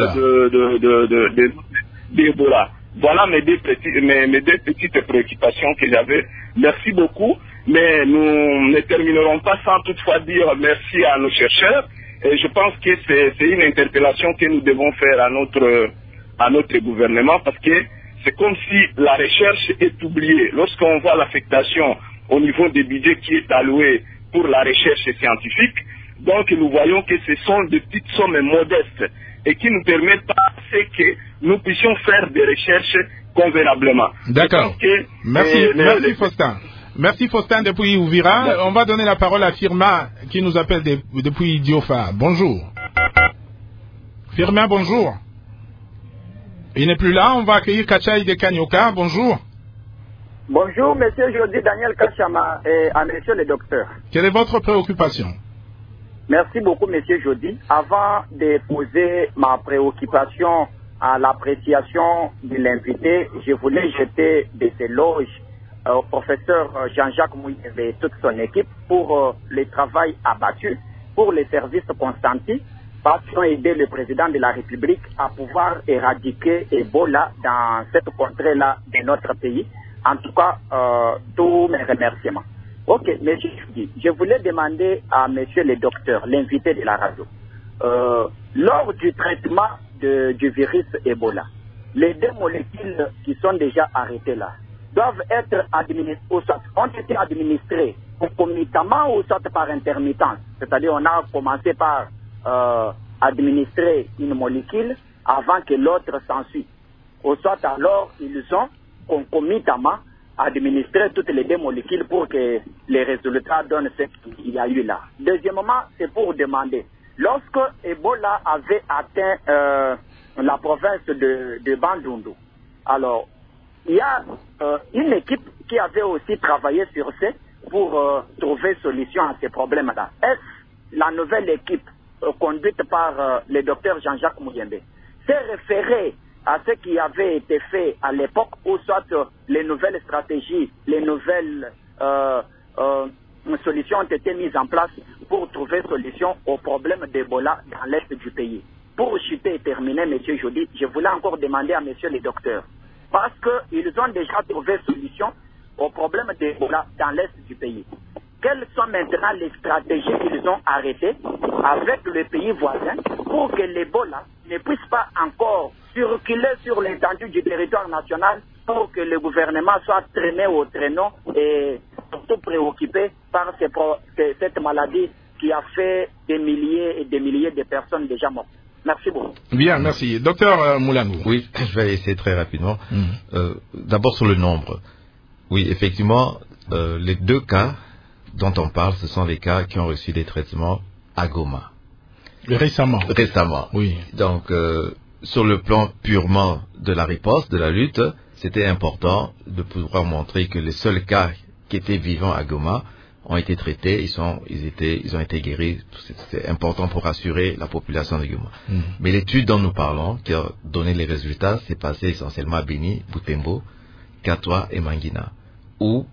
Speaker 12: d'Ebola? Voilà mes deux petites préoccupations que j'avais. Merci beaucoup, mais nous ne terminerons pas sans toutefois dire merci à nos chercheurs. Et je pense que c'est une interpellation que nous devons faire à notre gouvernement, parce que c'est comme si la recherche est oubliée. Lorsqu'on voit l'affectation au niveau des budgets qui est alloué pour la recherche scientifique, donc nous voyons que ce sont des petites sommes modestes et qui nous permettent pas que nous puissions faire des recherches convenablement.
Speaker 3: D'accord. Merci Faustin. Merci Faustin depuis Uvira. Merci. On va donner la parole à Firmin qui nous appelle depuis Diofa. Bonjour. Firmin, bonjour. Il n'est plus là. On va accueillir Kachaï de Kanyoka. Bonjour.
Speaker 13: Bonjour, monsieur Jody Daniel Kachama et à monsieur le docteur.
Speaker 3: Quelle est votre préoccupation?
Speaker 13: Merci beaucoup, monsieur Jody. Avant de poser ma préoccupation à l'appréciation de l'invité, je voulais jeter des éloges au professeur Jean-Jacques Mouyembe et toute son équipe pour le travail abattu, pour les services consentis, parce qu'ils ont aidé le président de la République à pouvoir éradiquer Ebola dans cette contrée-là de notre pays. En tout cas, tous mes remerciements. Ok, monsieur Jody, je voulais demander à monsieur le docteur, l'invité de la radio, lors du traitement du virus Ebola, les 2 molécules qui sont déjà arrêtées là, doivent être administrées, ont été administrées concomitamment ou soit par intermittence. C'est-à-dire on a commencé par administrer une molécule avant que l'autre s'ensuit. Ou soit alors ils ont concomitamment administré toutes les deux molécules pour que les résultats donnent ce qu'il y a eu là. Deuxièmement, c'est pour demander, lorsque Ebola avait atteint la province de Bandundu, alors il y a une équipe qui avait aussi travaillé sur ce pour trouver solution à ces problèmes-là. Est-ce la nouvelle équipe conduite par le docteur Jean-Jacques Mouyembe s'est référée à ce qui avait été fait à l'époque, ou soit les nouvelles stratégies, les nouvelles solutions ont été mises en place pour trouver solution aux problèmes d'Ebola dans l'est du pays. Pour chuter et terminer, M. Jody, je voulais encore demander à M. le docteur, parce qu'ils ont déjà trouvé solution aux problèmes d'Ebola dans l'est du pays. Quelles sont maintenant les stratégies qu'ils ont arrêtées avec le pays voisin pour que l'Ebola ne puisse pas encore circuler sur l'étendue du territoire national, pour que le gouvernement soit traîné au traîneau et surtout préoccupé par cette maladie qui a fait des milliers et des milliers de personnes déjà mortes. Merci beaucoup.
Speaker 3: Bien, merci. Docteur Moulanou.
Speaker 4: Oui, je vais essayer très rapidement. D'abord sur le nombre. Oui, effectivement, les deux cas dont on parle, ce sont les cas qui ont reçu des traitements à Goma.
Speaker 3: Récemment.
Speaker 4: Oui. Donc, sur le plan purement de la riposte, de la lutte, c'était important de pouvoir montrer que les seuls cas qui étaient vivants à Goma ont été traités, ils ont été guéris. C'est important pour rassurer la population de Goma. Mais l'étude dont nous parlons, qui a donné les résultats, s'est passée essentiellement à Beni, Butembo, Katwa et Mangina, où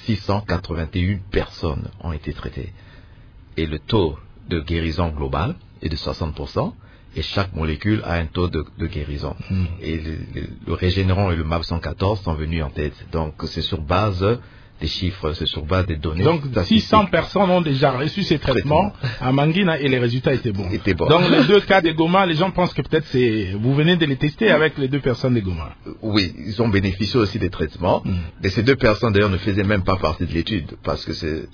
Speaker 4: 681 personnes ont été traitées. Et le taux de guérison global est de 60%, et chaque molécule a un taux de guérison. Et le Régénéron et le MAP 114 sont venus en tête. Donc c'est sur base des chiffres, c'est sur base des données.
Speaker 3: Donc 600 personnes ont déjà reçu ces traitements à Mangina et les résultats étaient bons. Dans les deux cas de Goma, les gens pensent que peut-être vous venez de les tester avec les deux personnes de Goma.
Speaker 4: Oui, ils ont bénéficié aussi des traitements. Et ces deux personnes d'ailleurs ne faisaient même pas partie de l'étude, parce que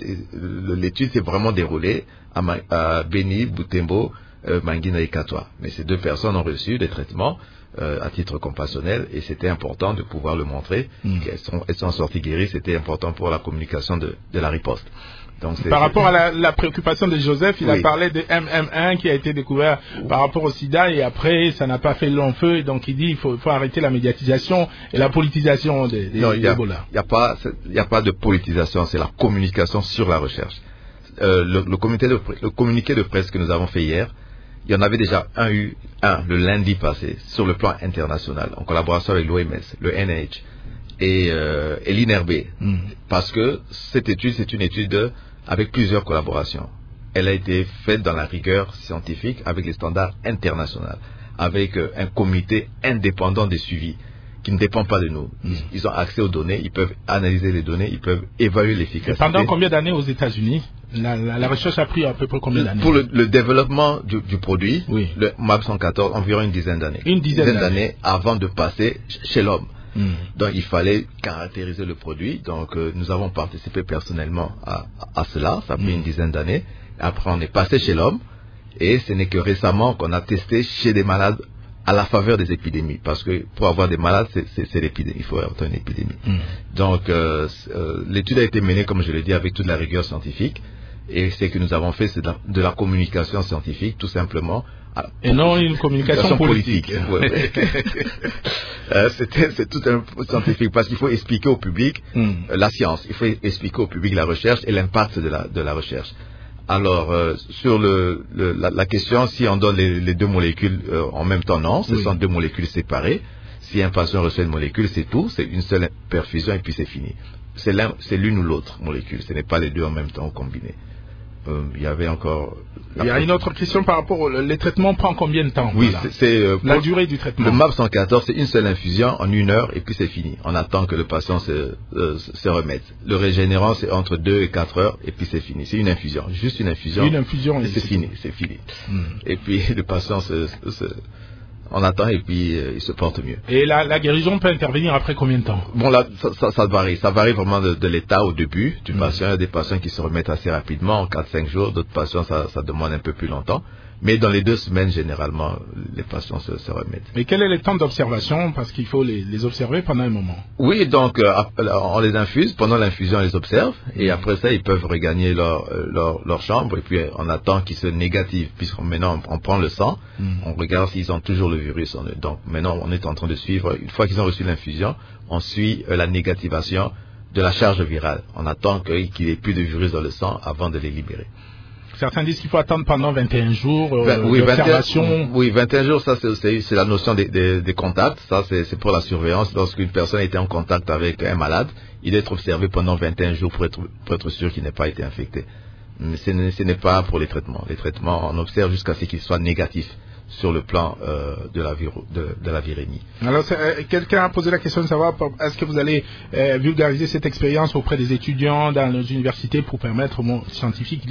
Speaker 4: l'étude s'est vraiment déroulée à Beni, Butembo, Mangina et Katwa. Mais ces deux personnes ont reçu des traitements à titre compassionnel, et c'était important de pouvoir le montrer qu'elles sont sorties guéries. C'était important pour la communication de la riposte. Donc,
Speaker 3: par rapport à la préoccupation de Joseph, il a parlé de MM1 qui a été découvert par rapport au sida, et après ça n'a pas fait long feu, et donc il dit il faut arrêter la médiatisation et la politisation d'Ebola.
Speaker 4: Il n'y a pas de politisation, c'est la communication sur la recherche. Le communiqué de presse que nous avons fait hier, il y en avait déjà eu un le lundi passé sur le plan international, en collaboration avec l'OMS, le NIH et l'INRB, parce que cette étude, c'est une étude avec plusieurs collaborations. Elle a été faite dans la rigueur scientifique, avec les standards internationaux, avec un comité indépendant de suivi qui ne dépend pas de nous. Ils ont accès aux données, ils peuvent analyser les données, ils peuvent évaluer l'efficacité.
Speaker 3: Et pendant combien d'années aux États-Unis la recherche a pris à peu près combien d'années?
Speaker 4: Pour le développement du produit, le MAP 114, environ une dizaine d'années. Une dizaine d'années avant de passer chez l'homme. Donc il fallait caractériser le produit. Donc nous avons participé personnellement à cela. Ça a pris une dizaine d'années. Après on est passé chez l'homme, et ce n'est que récemment qu'on a testé chez des malades à la faveur des épidémies, parce que pour avoir des malades, c'est l'épidémie, il faut avoir une épidémie. Donc l'étude a été menée, comme je l'ai dit, avec toute la rigueur scientifique, et ce que nous avons fait, c'est de la communication scientifique, tout simplement.
Speaker 3: Et non une communication politique.
Speaker 4: C'est tout un scientifique, parce qu'il faut expliquer au public la science, il faut expliquer au public la recherche et l'impact de la recherche. Alors, sur la question, si on donne les deux molécules en même temps, non, ce sont deux molécules séparées. Si un patient reçoit une molécule, c'est tout, c'est une seule perfusion et puis c'est fini. C'est l'une ou l'autre molécule, ce n'est pas les deux en même temps combinés. Il y avait encore...
Speaker 3: Il y a une autre question par rapport les traitements prend combien de temps?
Speaker 4: Oui, c'est
Speaker 3: la durée du traitement.
Speaker 4: Le MAP 114, c'est une seule infusion en 1 heure et puis c'est fini. On attend que le patient se remette. Le Régénérant, c'est entre 2 et 4 heures et puis c'est fini. C'est une infusion, juste une infusion.
Speaker 3: Une infusion
Speaker 4: et c'est fini. Et puis le patient On attend et puis il se porte mieux.
Speaker 3: Et la guérison peut intervenir après combien de temps?
Speaker 4: Bon, là, ça varie. Ça varie vraiment de l'état au début du patient. Il y a des patients qui se remettent assez rapidement, en 4-5 jours. D'autres patients, ça demande un peu plus longtemps. Mais dans les 2 semaines, généralement, les patients se remettent.
Speaker 3: Mais quel est le temps d'observation? Parce qu'il faut les observer pendant un moment.
Speaker 4: Oui, donc on les infuse. Pendant l'infusion, on les observe. Et après ça, ils peuvent regagner leur chambre. Et puis, on attend qu'ils se négativent. Puisque maintenant, on prend le sang. On regarde s'ils ont toujours le virus en eux. Donc, maintenant, on est en train de suivre. Une fois qu'ils ont reçu l'infusion, on suit la négativation de la charge virale. On attend qu'il n'y ait plus de virus dans le sang avant de les libérer.
Speaker 3: Certains disent qu'il faut attendre pendant 21 jours d'observation.
Speaker 4: 21 jours, ça c'est la notion des contacts. Ça c'est pour la surveillance. Lorsqu'une personne a été en contact avec un malade, il doit être observé pendant 21 jours pour être sûr qu'il n'ait pas été infecté. Mais ce n'est pas pour les traitements. Les traitements, on observe jusqu'à ce qu'ils soient négatifs sur le plan de la virémie.
Speaker 3: Alors, quelqu'un a posé la question de savoir est-ce que vous allez vulgariser cette expérience auprès des étudiants dans les universités pour permettre aux scientifiques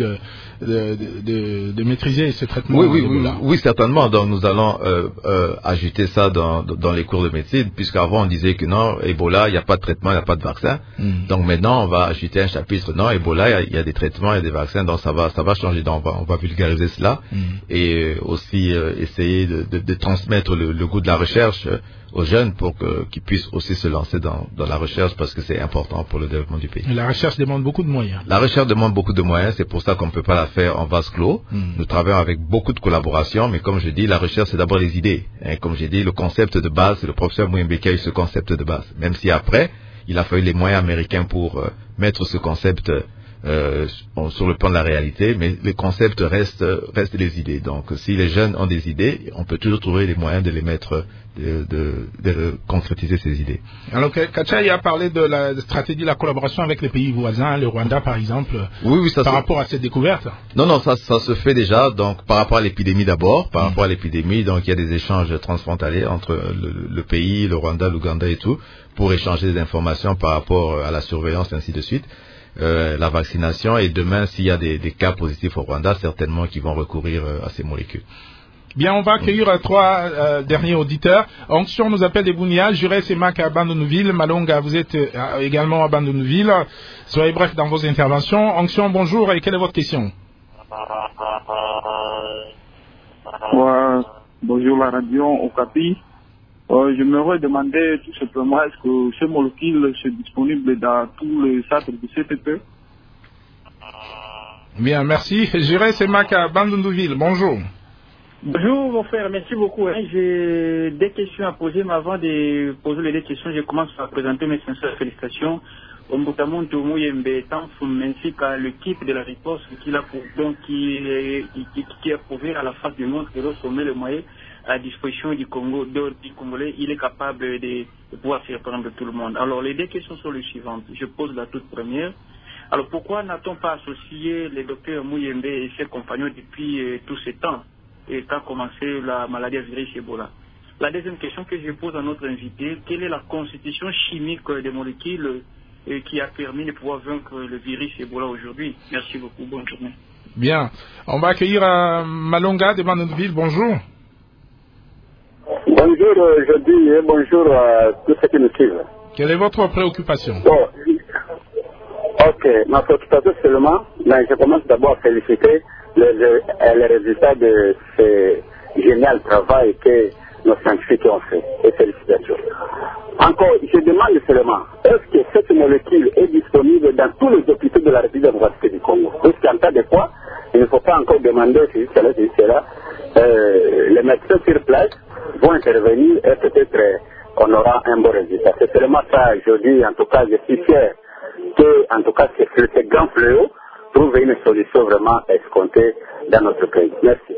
Speaker 3: de maîtriser ce traitement?
Speaker 4: Oui, certainement. Donc, nous allons ajouter ça dans les cours de médecine, puisqu'avant on disait que non, Ebola, il n'y a pas de traitement, il n'y a pas de vaccin. Donc maintenant, on va ajouter un chapitre. Non, Ebola, il y a des traitements, il y a des vaccins, donc ça va changer. Donc, on va vulgariser cela et aussi essayer de transmettre le goût de la recherche aux jeunes pour qu'ils puissent aussi se lancer dans la recherche parce que c'est important pour le développement du pays.
Speaker 3: La recherche demande beaucoup de moyens.
Speaker 4: La recherche demande beaucoup de moyens, c'est pour ça qu'on ne peut pas la faire en vase clos. Nous travaillons avec beaucoup de collaborations, mais comme je dis, la recherche c'est d'abord les idées. Comme j'ai dit, le concept de base, c'est le professeur Muyembe qui a eu ce concept de base. Même si après, il a fallu les moyens américains pour mettre ce concept sur le plan de la réalité, mais le concept reste les idées. Donc, si les jeunes ont des idées, on peut toujours trouver les moyens de les mettre, de concrétiser ces idées.
Speaker 3: Alors, Kachaï a parlé de la stratégie de la collaboration avec les pays voisins, le Rwanda par exemple, par rapport à cette découverte.
Speaker 4: Non, ça se fait déjà. Donc, par rapport à l'épidémie d'abord, donc il y a des échanges transfrontaliers entre le pays, le Rwanda, l'Ouganda et tout, pour échanger des informations par rapport à la surveillance et ainsi de suite. La vaccination et demain s'il y a des cas positifs au Rwanda, certainement qu'ils vont recourir à ces molécules.
Speaker 3: Bien, on va accueillir 3 derniers auditeurs. Onction nous appelle des Bounia, Jurès et Mac à Bandonville, Malonga, vous êtes également à Bandonville. Soyez bref dans vos interventions. Onction, bonjour et quelle est votre question?
Speaker 14: Bonjour la radio, Okapi. Je me demandais tout simplement, est-ce que ce molécule est disponible dans tous les centres de CPP?
Speaker 3: Bien, merci. J'irai, c'est Mac à Bandundouville. Bonjour.
Speaker 15: Bonjour mon frère, merci beaucoup. J'ai des questions à poser, mais avant de poser les 2 questions, je commence à présenter mes sincères félicitations au Mbutamuntu Muyembe Tanfum ainsi qu'à l'équipe de la riposte qui a prouvé à la face du monde que lorsqu'on met le moyen à disposition du Congolais, il est capable de pouvoir faire prendre tout le monde. Alors les 2 questions sont les suivantes. Je pose la toute première. Alors pourquoi n'a-t-on pas associé les docteurs Muyembe et ses compagnons depuis tout ce temps et qu'a commencé la maladie à virus Ebola? La deuxième question que je pose à notre invité, quelle est la constitution chimique des molécules qui a permis de pouvoir vaincre le virus Ebola aujourd'hui? Merci beaucoup, bonne journée.
Speaker 3: Bien, on va accueillir Malonga de Bandunville, bonjour.
Speaker 16: Bonjour, je dis et bonjour à tous ceux qui nous suivent.
Speaker 3: Quelle est votre préoccupation?
Speaker 16: Ok, ma préoccupation seulement, mais je commence d'abord à féliciter les résultats de ce génial travail que nos scientifiques ont fait. Et félicitations. Encore, je demande seulement, est-ce que cette molécule est disponible dans tous les hôpitaux de la République démocratique du Congo? Parce qu'en cas de quoi, il ne faut pas encore demander si cela, les médecins sur place vont intervenir et peut-être qu'on aura un bon résultat. C'est seulement ça, je dis, en tout cas, je suis fier que, en tout cas, ce grand fléau trouve une solution vraiment escomptée dans notre pays. Merci.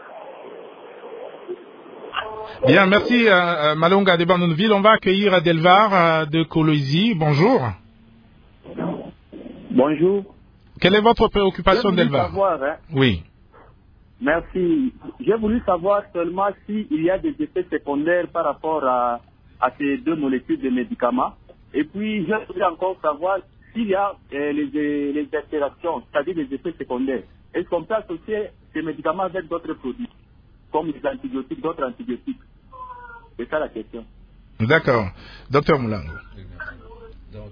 Speaker 3: Bien, merci Malonga de Bandunville. On va accueillir Delvar de Kolwezi. Bonjour.
Speaker 14: Bonjour.
Speaker 3: Quelle est votre préoccupation, Delvar? Oui.
Speaker 14: Merci. J'ai voulu savoir seulement s'il y a des effets secondaires par rapport à ces 2 molécules de médicaments. Et puis, j'ai voulu encore savoir s'il y a les interactions, c'est-à-dire les effets secondaires. Est-ce qu'on peut associer ces médicaments avec d'autres produits, comme les antibiotiques, d'autres antibiotiques? C'est ça la question.
Speaker 3: D'accord. Docteur Mulango.
Speaker 4: Donc,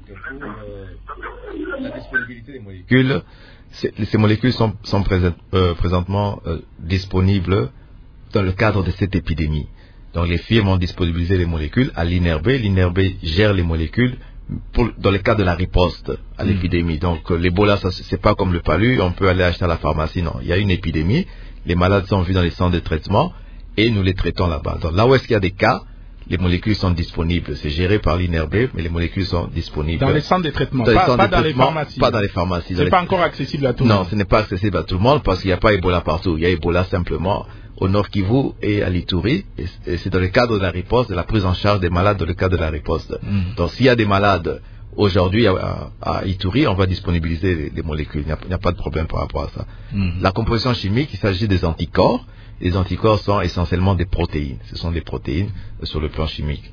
Speaker 4: pour la disponibilité des molécules, ces molécules sont présentement disponibles dans le cadre de cette épidémie. Donc, les firmes ont disponibilisé les molécules à l'INRB. L'INRB gère les molécules dans le cadre de la riposte à l'épidémie. Donc, l'Ebola, c'est pas comme le palu, on peut aller acheter à la pharmacie. Non, il y a une épidémie, les malades sont vus dans les centres de traitement et nous les traitons là-bas. Donc, là où est-ce qu'il y a des cas, les molécules sont disponibles. C'est géré par l'INRB, mais les molécules sont disponibles.
Speaker 3: Dans les centres de traitement, pas dans les pharmacies.
Speaker 4: Pas dans les pharmacies.
Speaker 3: C'est pas encore accessible à tout le monde.
Speaker 4: Non, ce n'est pas accessible à tout le monde parce qu'il n'y a pas Ebola partout. Il y a Ebola simplement au Nord Kivu et à l'Ituri. Et c'est dans le cadre de la riposte, de la prise en charge des malades dans le cadre de la riposte. Donc s'il y a des malades aujourd'hui à Ituri, on va disponibiliser les molécules. Il n'y a pas de problème par rapport à ça. La composition chimique, il s'agit des anticorps. Les anticorps sont essentiellement des protéines. Ce sont des protéines sur le plan chimique.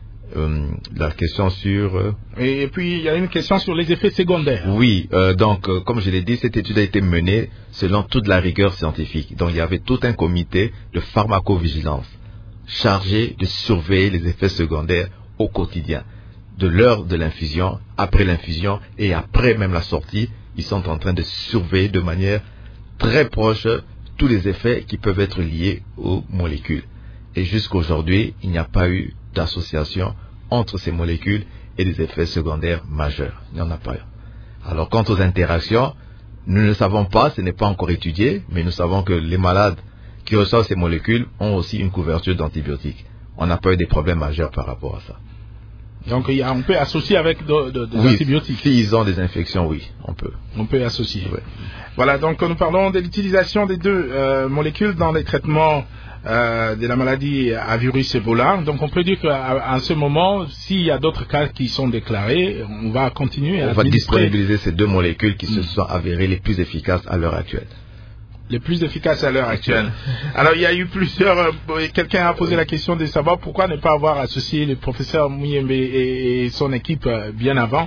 Speaker 4: La question sur...
Speaker 3: Et puis, il y a une question sur les effets secondaires.
Speaker 4: Oui, donc, comme je l'ai dit, cette étude a été menée selon toute la rigueur scientifique. Donc, il y avait tout un comité de pharmacovigilance chargé de surveiller les effets secondaires au quotidien. De l'heure de l'infusion, après l'infusion et après même la sortie, ils sont en train de surveiller de manière très proche tous les effets qui peuvent être liés aux molécules. Et jusqu'aujourd'hui, il n'y a pas eu d'association entre ces molécules et des effets secondaires majeurs. Il n'y en a pas eu. Alors, quant aux interactions, nous ne savons pas, ce n'est pas encore étudié, mais nous savons que les malades qui reçoivent ces molécules ont aussi une couverture d'antibiotiques. On n'a pas eu des problèmes majeurs par rapport à ça.
Speaker 3: Donc, on peut associer avec des antibiotiques.
Speaker 4: S'ils ont des infections, oui, on peut.
Speaker 3: On peut associer.
Speaker 4: Ouais.
Speaker 3: Voilà, donc nous parlons de l'utilisation des deux molécules dans les traitements de la maladie à virus Ebola. Donc, on peut dire qu'à ce moment, s'il y a d'autres cas qui sont déclarés, on va continuer à
Speaker 4: disponibiliser ces deux molécules qui se sont avérées les plus efficaces à l'heure actuelle.
Speaker 3: Les plus efficaces à l'heure actuelle. Alors, il y a eu plusieurs... quelqu'un a posé la question de savoir pourquoi ne pas avoir associé le professeur Muyembe et son équipe bien avant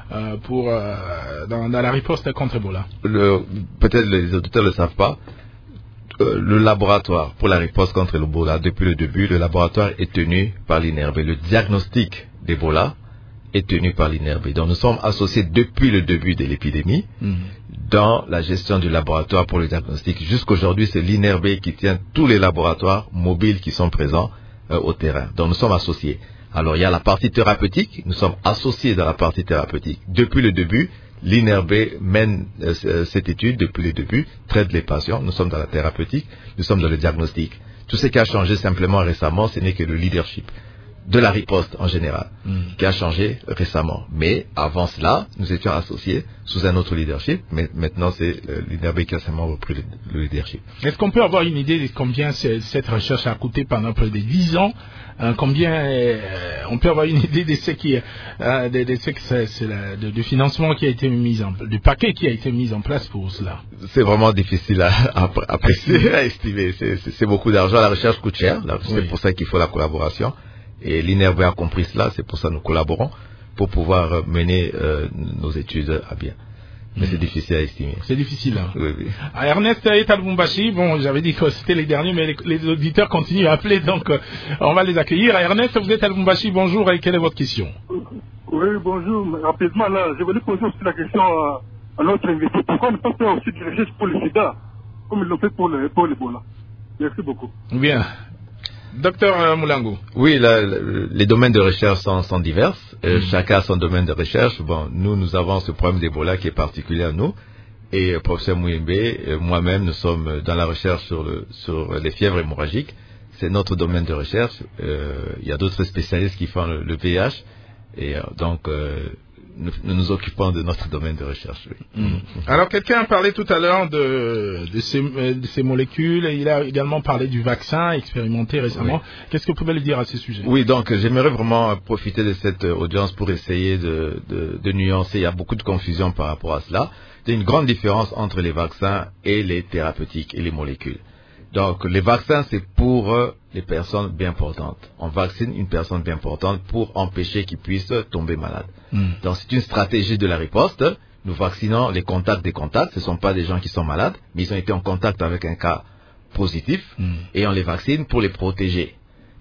Speaker 3: dans la riposte contre Ebola.
Speaker 4: Peut-être les auditeurs ne le savent pas. Le laboratoire pour la riposte contre l'Ebola, depuis le début, le laboratoire est tenu par l'INRB. Le diagnostic d'Ebola est tenu par l'INRB. Donc, nous sommes associés depuis le début de l'épidémie dans la gestion du laboratoire pour le diagnostic. Jusqu'aujourd'hui, c'est l'INRB qui tient tous les laboratoires mobiles qui sont présents au terrain. Donc, nous sommes associés. Alors, il y a la partie thérapeutique. Nous sommes associés dans la partie thérapeutique. Depuis le début, l'INRB mène cette étude depuis le début, traite les patients. Nous sommes dans la thérapeutique, nous sommes dans le diagnostic. Tout ce qui a changé simplement récemment, ce n'est que le leadership de la riposte en général, qui a changé récemment. Mais avant cela, nous étions associés sous un autre leadership, mais maintenant c'est l'INRB qui a seulement repris le leadership.
Speaker 3: Est-ce qu'on peut avoir une idée de combien cette recherche a coûté pendant près de 10 ans? Combien on peut avoir une idée de ce qui du financement qui a été mis du paquet qui a été mis en place pour cela?
Speaker 4: C'est vraiment difficile à apprécier, à estimer. C'est beaucoup d'argent. La recherche coûte cher. C'est pour ça qu'il faut la collaboration. Et l'INRB a compris cela, c'est pour ça que nous collaborons pour pouvoir mener nos études à bien. Mais c'est difficile à estimer.
Speaker 3: C'est difficile. Hein.
Speaker 4: Oui.
Speaker 3: Ernest et Talbumbashi, bon, j'avais dit que c'était les derniers, mais les auditeurs continuent à appeler, donc on va les accueillir. Ernest, vous êtes Talbumbashi, bonjour, et quelle est votre question?
Speaker 17: Oui, bonjour. Rapidement, là, je voulais poser aussi la question à notre invité. Pourquoi ne pas faire aussi des recherches pour le sida, comme ils l'ont fait pour l'Ebola? Merci beaucoup.
Speaker 3: Bien. Docteur Mulango.
Speaker 4: Oui, les domaines de recherche sont divers. Chacun a son domaine de recherche. Bon, nous avons ce problème d'Ebola qui est particulier à nous. Et professeur Muyembe, moi-même, nous sommes dans la recherche sur les fièvres hémorragiques. C'est notre domaine de recherche. Il y a d'autres spécialistes qui font le VIH. Et donc, nous nous occupons de notre domaine de recherche. Oui.
Speaker 3: Alors, quelqu'un a parlé tout à l'heure de ces molécules, et il a également parlé du vaccin expérimenté récemment. Oui. Qu'est-ce que vous pouvez lui dire à ce sujet?
Speaker 4: Oui, donc j'aimerais vraiment profiter de cette audience pour essayer de nuancer. Il y a beaucoup de confusion par rapport à cela. Il y a une grande différence entre les vaccins et les thérapeutiques et les molécules. Donc, les vaccins, c'est pour les personnes bien portantes. On vaccine une personne bien portante pour empêcher qu'il puisse tomber malade. Donc, c'est une stratégie de la riposte. Nous vaccinons les contacts des contacts. Ce ne sont pas des gens qui sont malades, mais ils ont été en contact avec un cas positif et on les vaccine pour les protéger.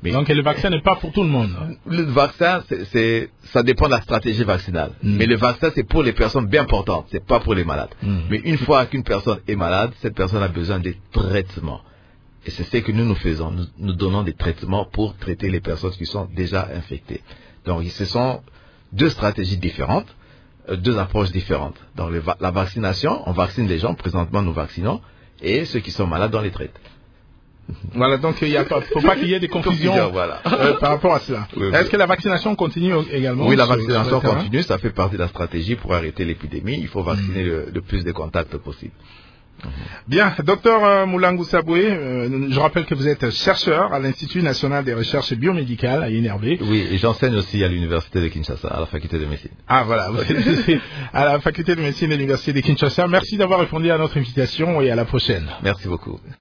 Speaker 4: Mais,
Speaker 3: donc le vaccin n'est pas pour tout le monde.
Speaker 4: Le vaccin, ça dépend de la stratégie vaccinale. Mais le vaccin, c'est pour les personnes bien portantes, c'est pas pour les malades. Mais une fois qu'une personne est malade, cette personne a besoin de traitements. Et c'est ce que nous faisons. Nous donnons des traitements pour traiter les personnes qui sont déjà infectées. Donc, ce sont deux stratégies différentes, deux approches différentes. Dans la vaccination, on vaccine les gens, présentement nous vaccinons, et ceux qui sont malades, on les traite.
Speaker 3: Voilà, donc il ne faut pas qu'il y ait des confusions
Speaker 4: voilà.
Speaker 3: Par rapport à cela.
Speaker 4: Oui,
Speaker 3: Est-ce que la vaccination continue également?
Speaker 4: Oui, la vaccination continue, ça fait partie de la stratégie pour arrêter l'épidémie. Il faut vacciner le plus de contacts possible.
Speaker 3: Bien, docteur Moulangu Saboué, je rappelle que vous êtes chercheur à l'Institut national des recherches biomédicales à INRB.
Speaker 4: Oui, et j'enseigne aussi à l'Université de Kinshasa, à la faculté de médecine.
Speaker 3: Ah voilà, vous êtes à la faculté de médecine de l'Université de Kinshasa. Merci d'avoir répondu à notre invitation et à la prochaine.
Speaker 4: Merci beaucoup.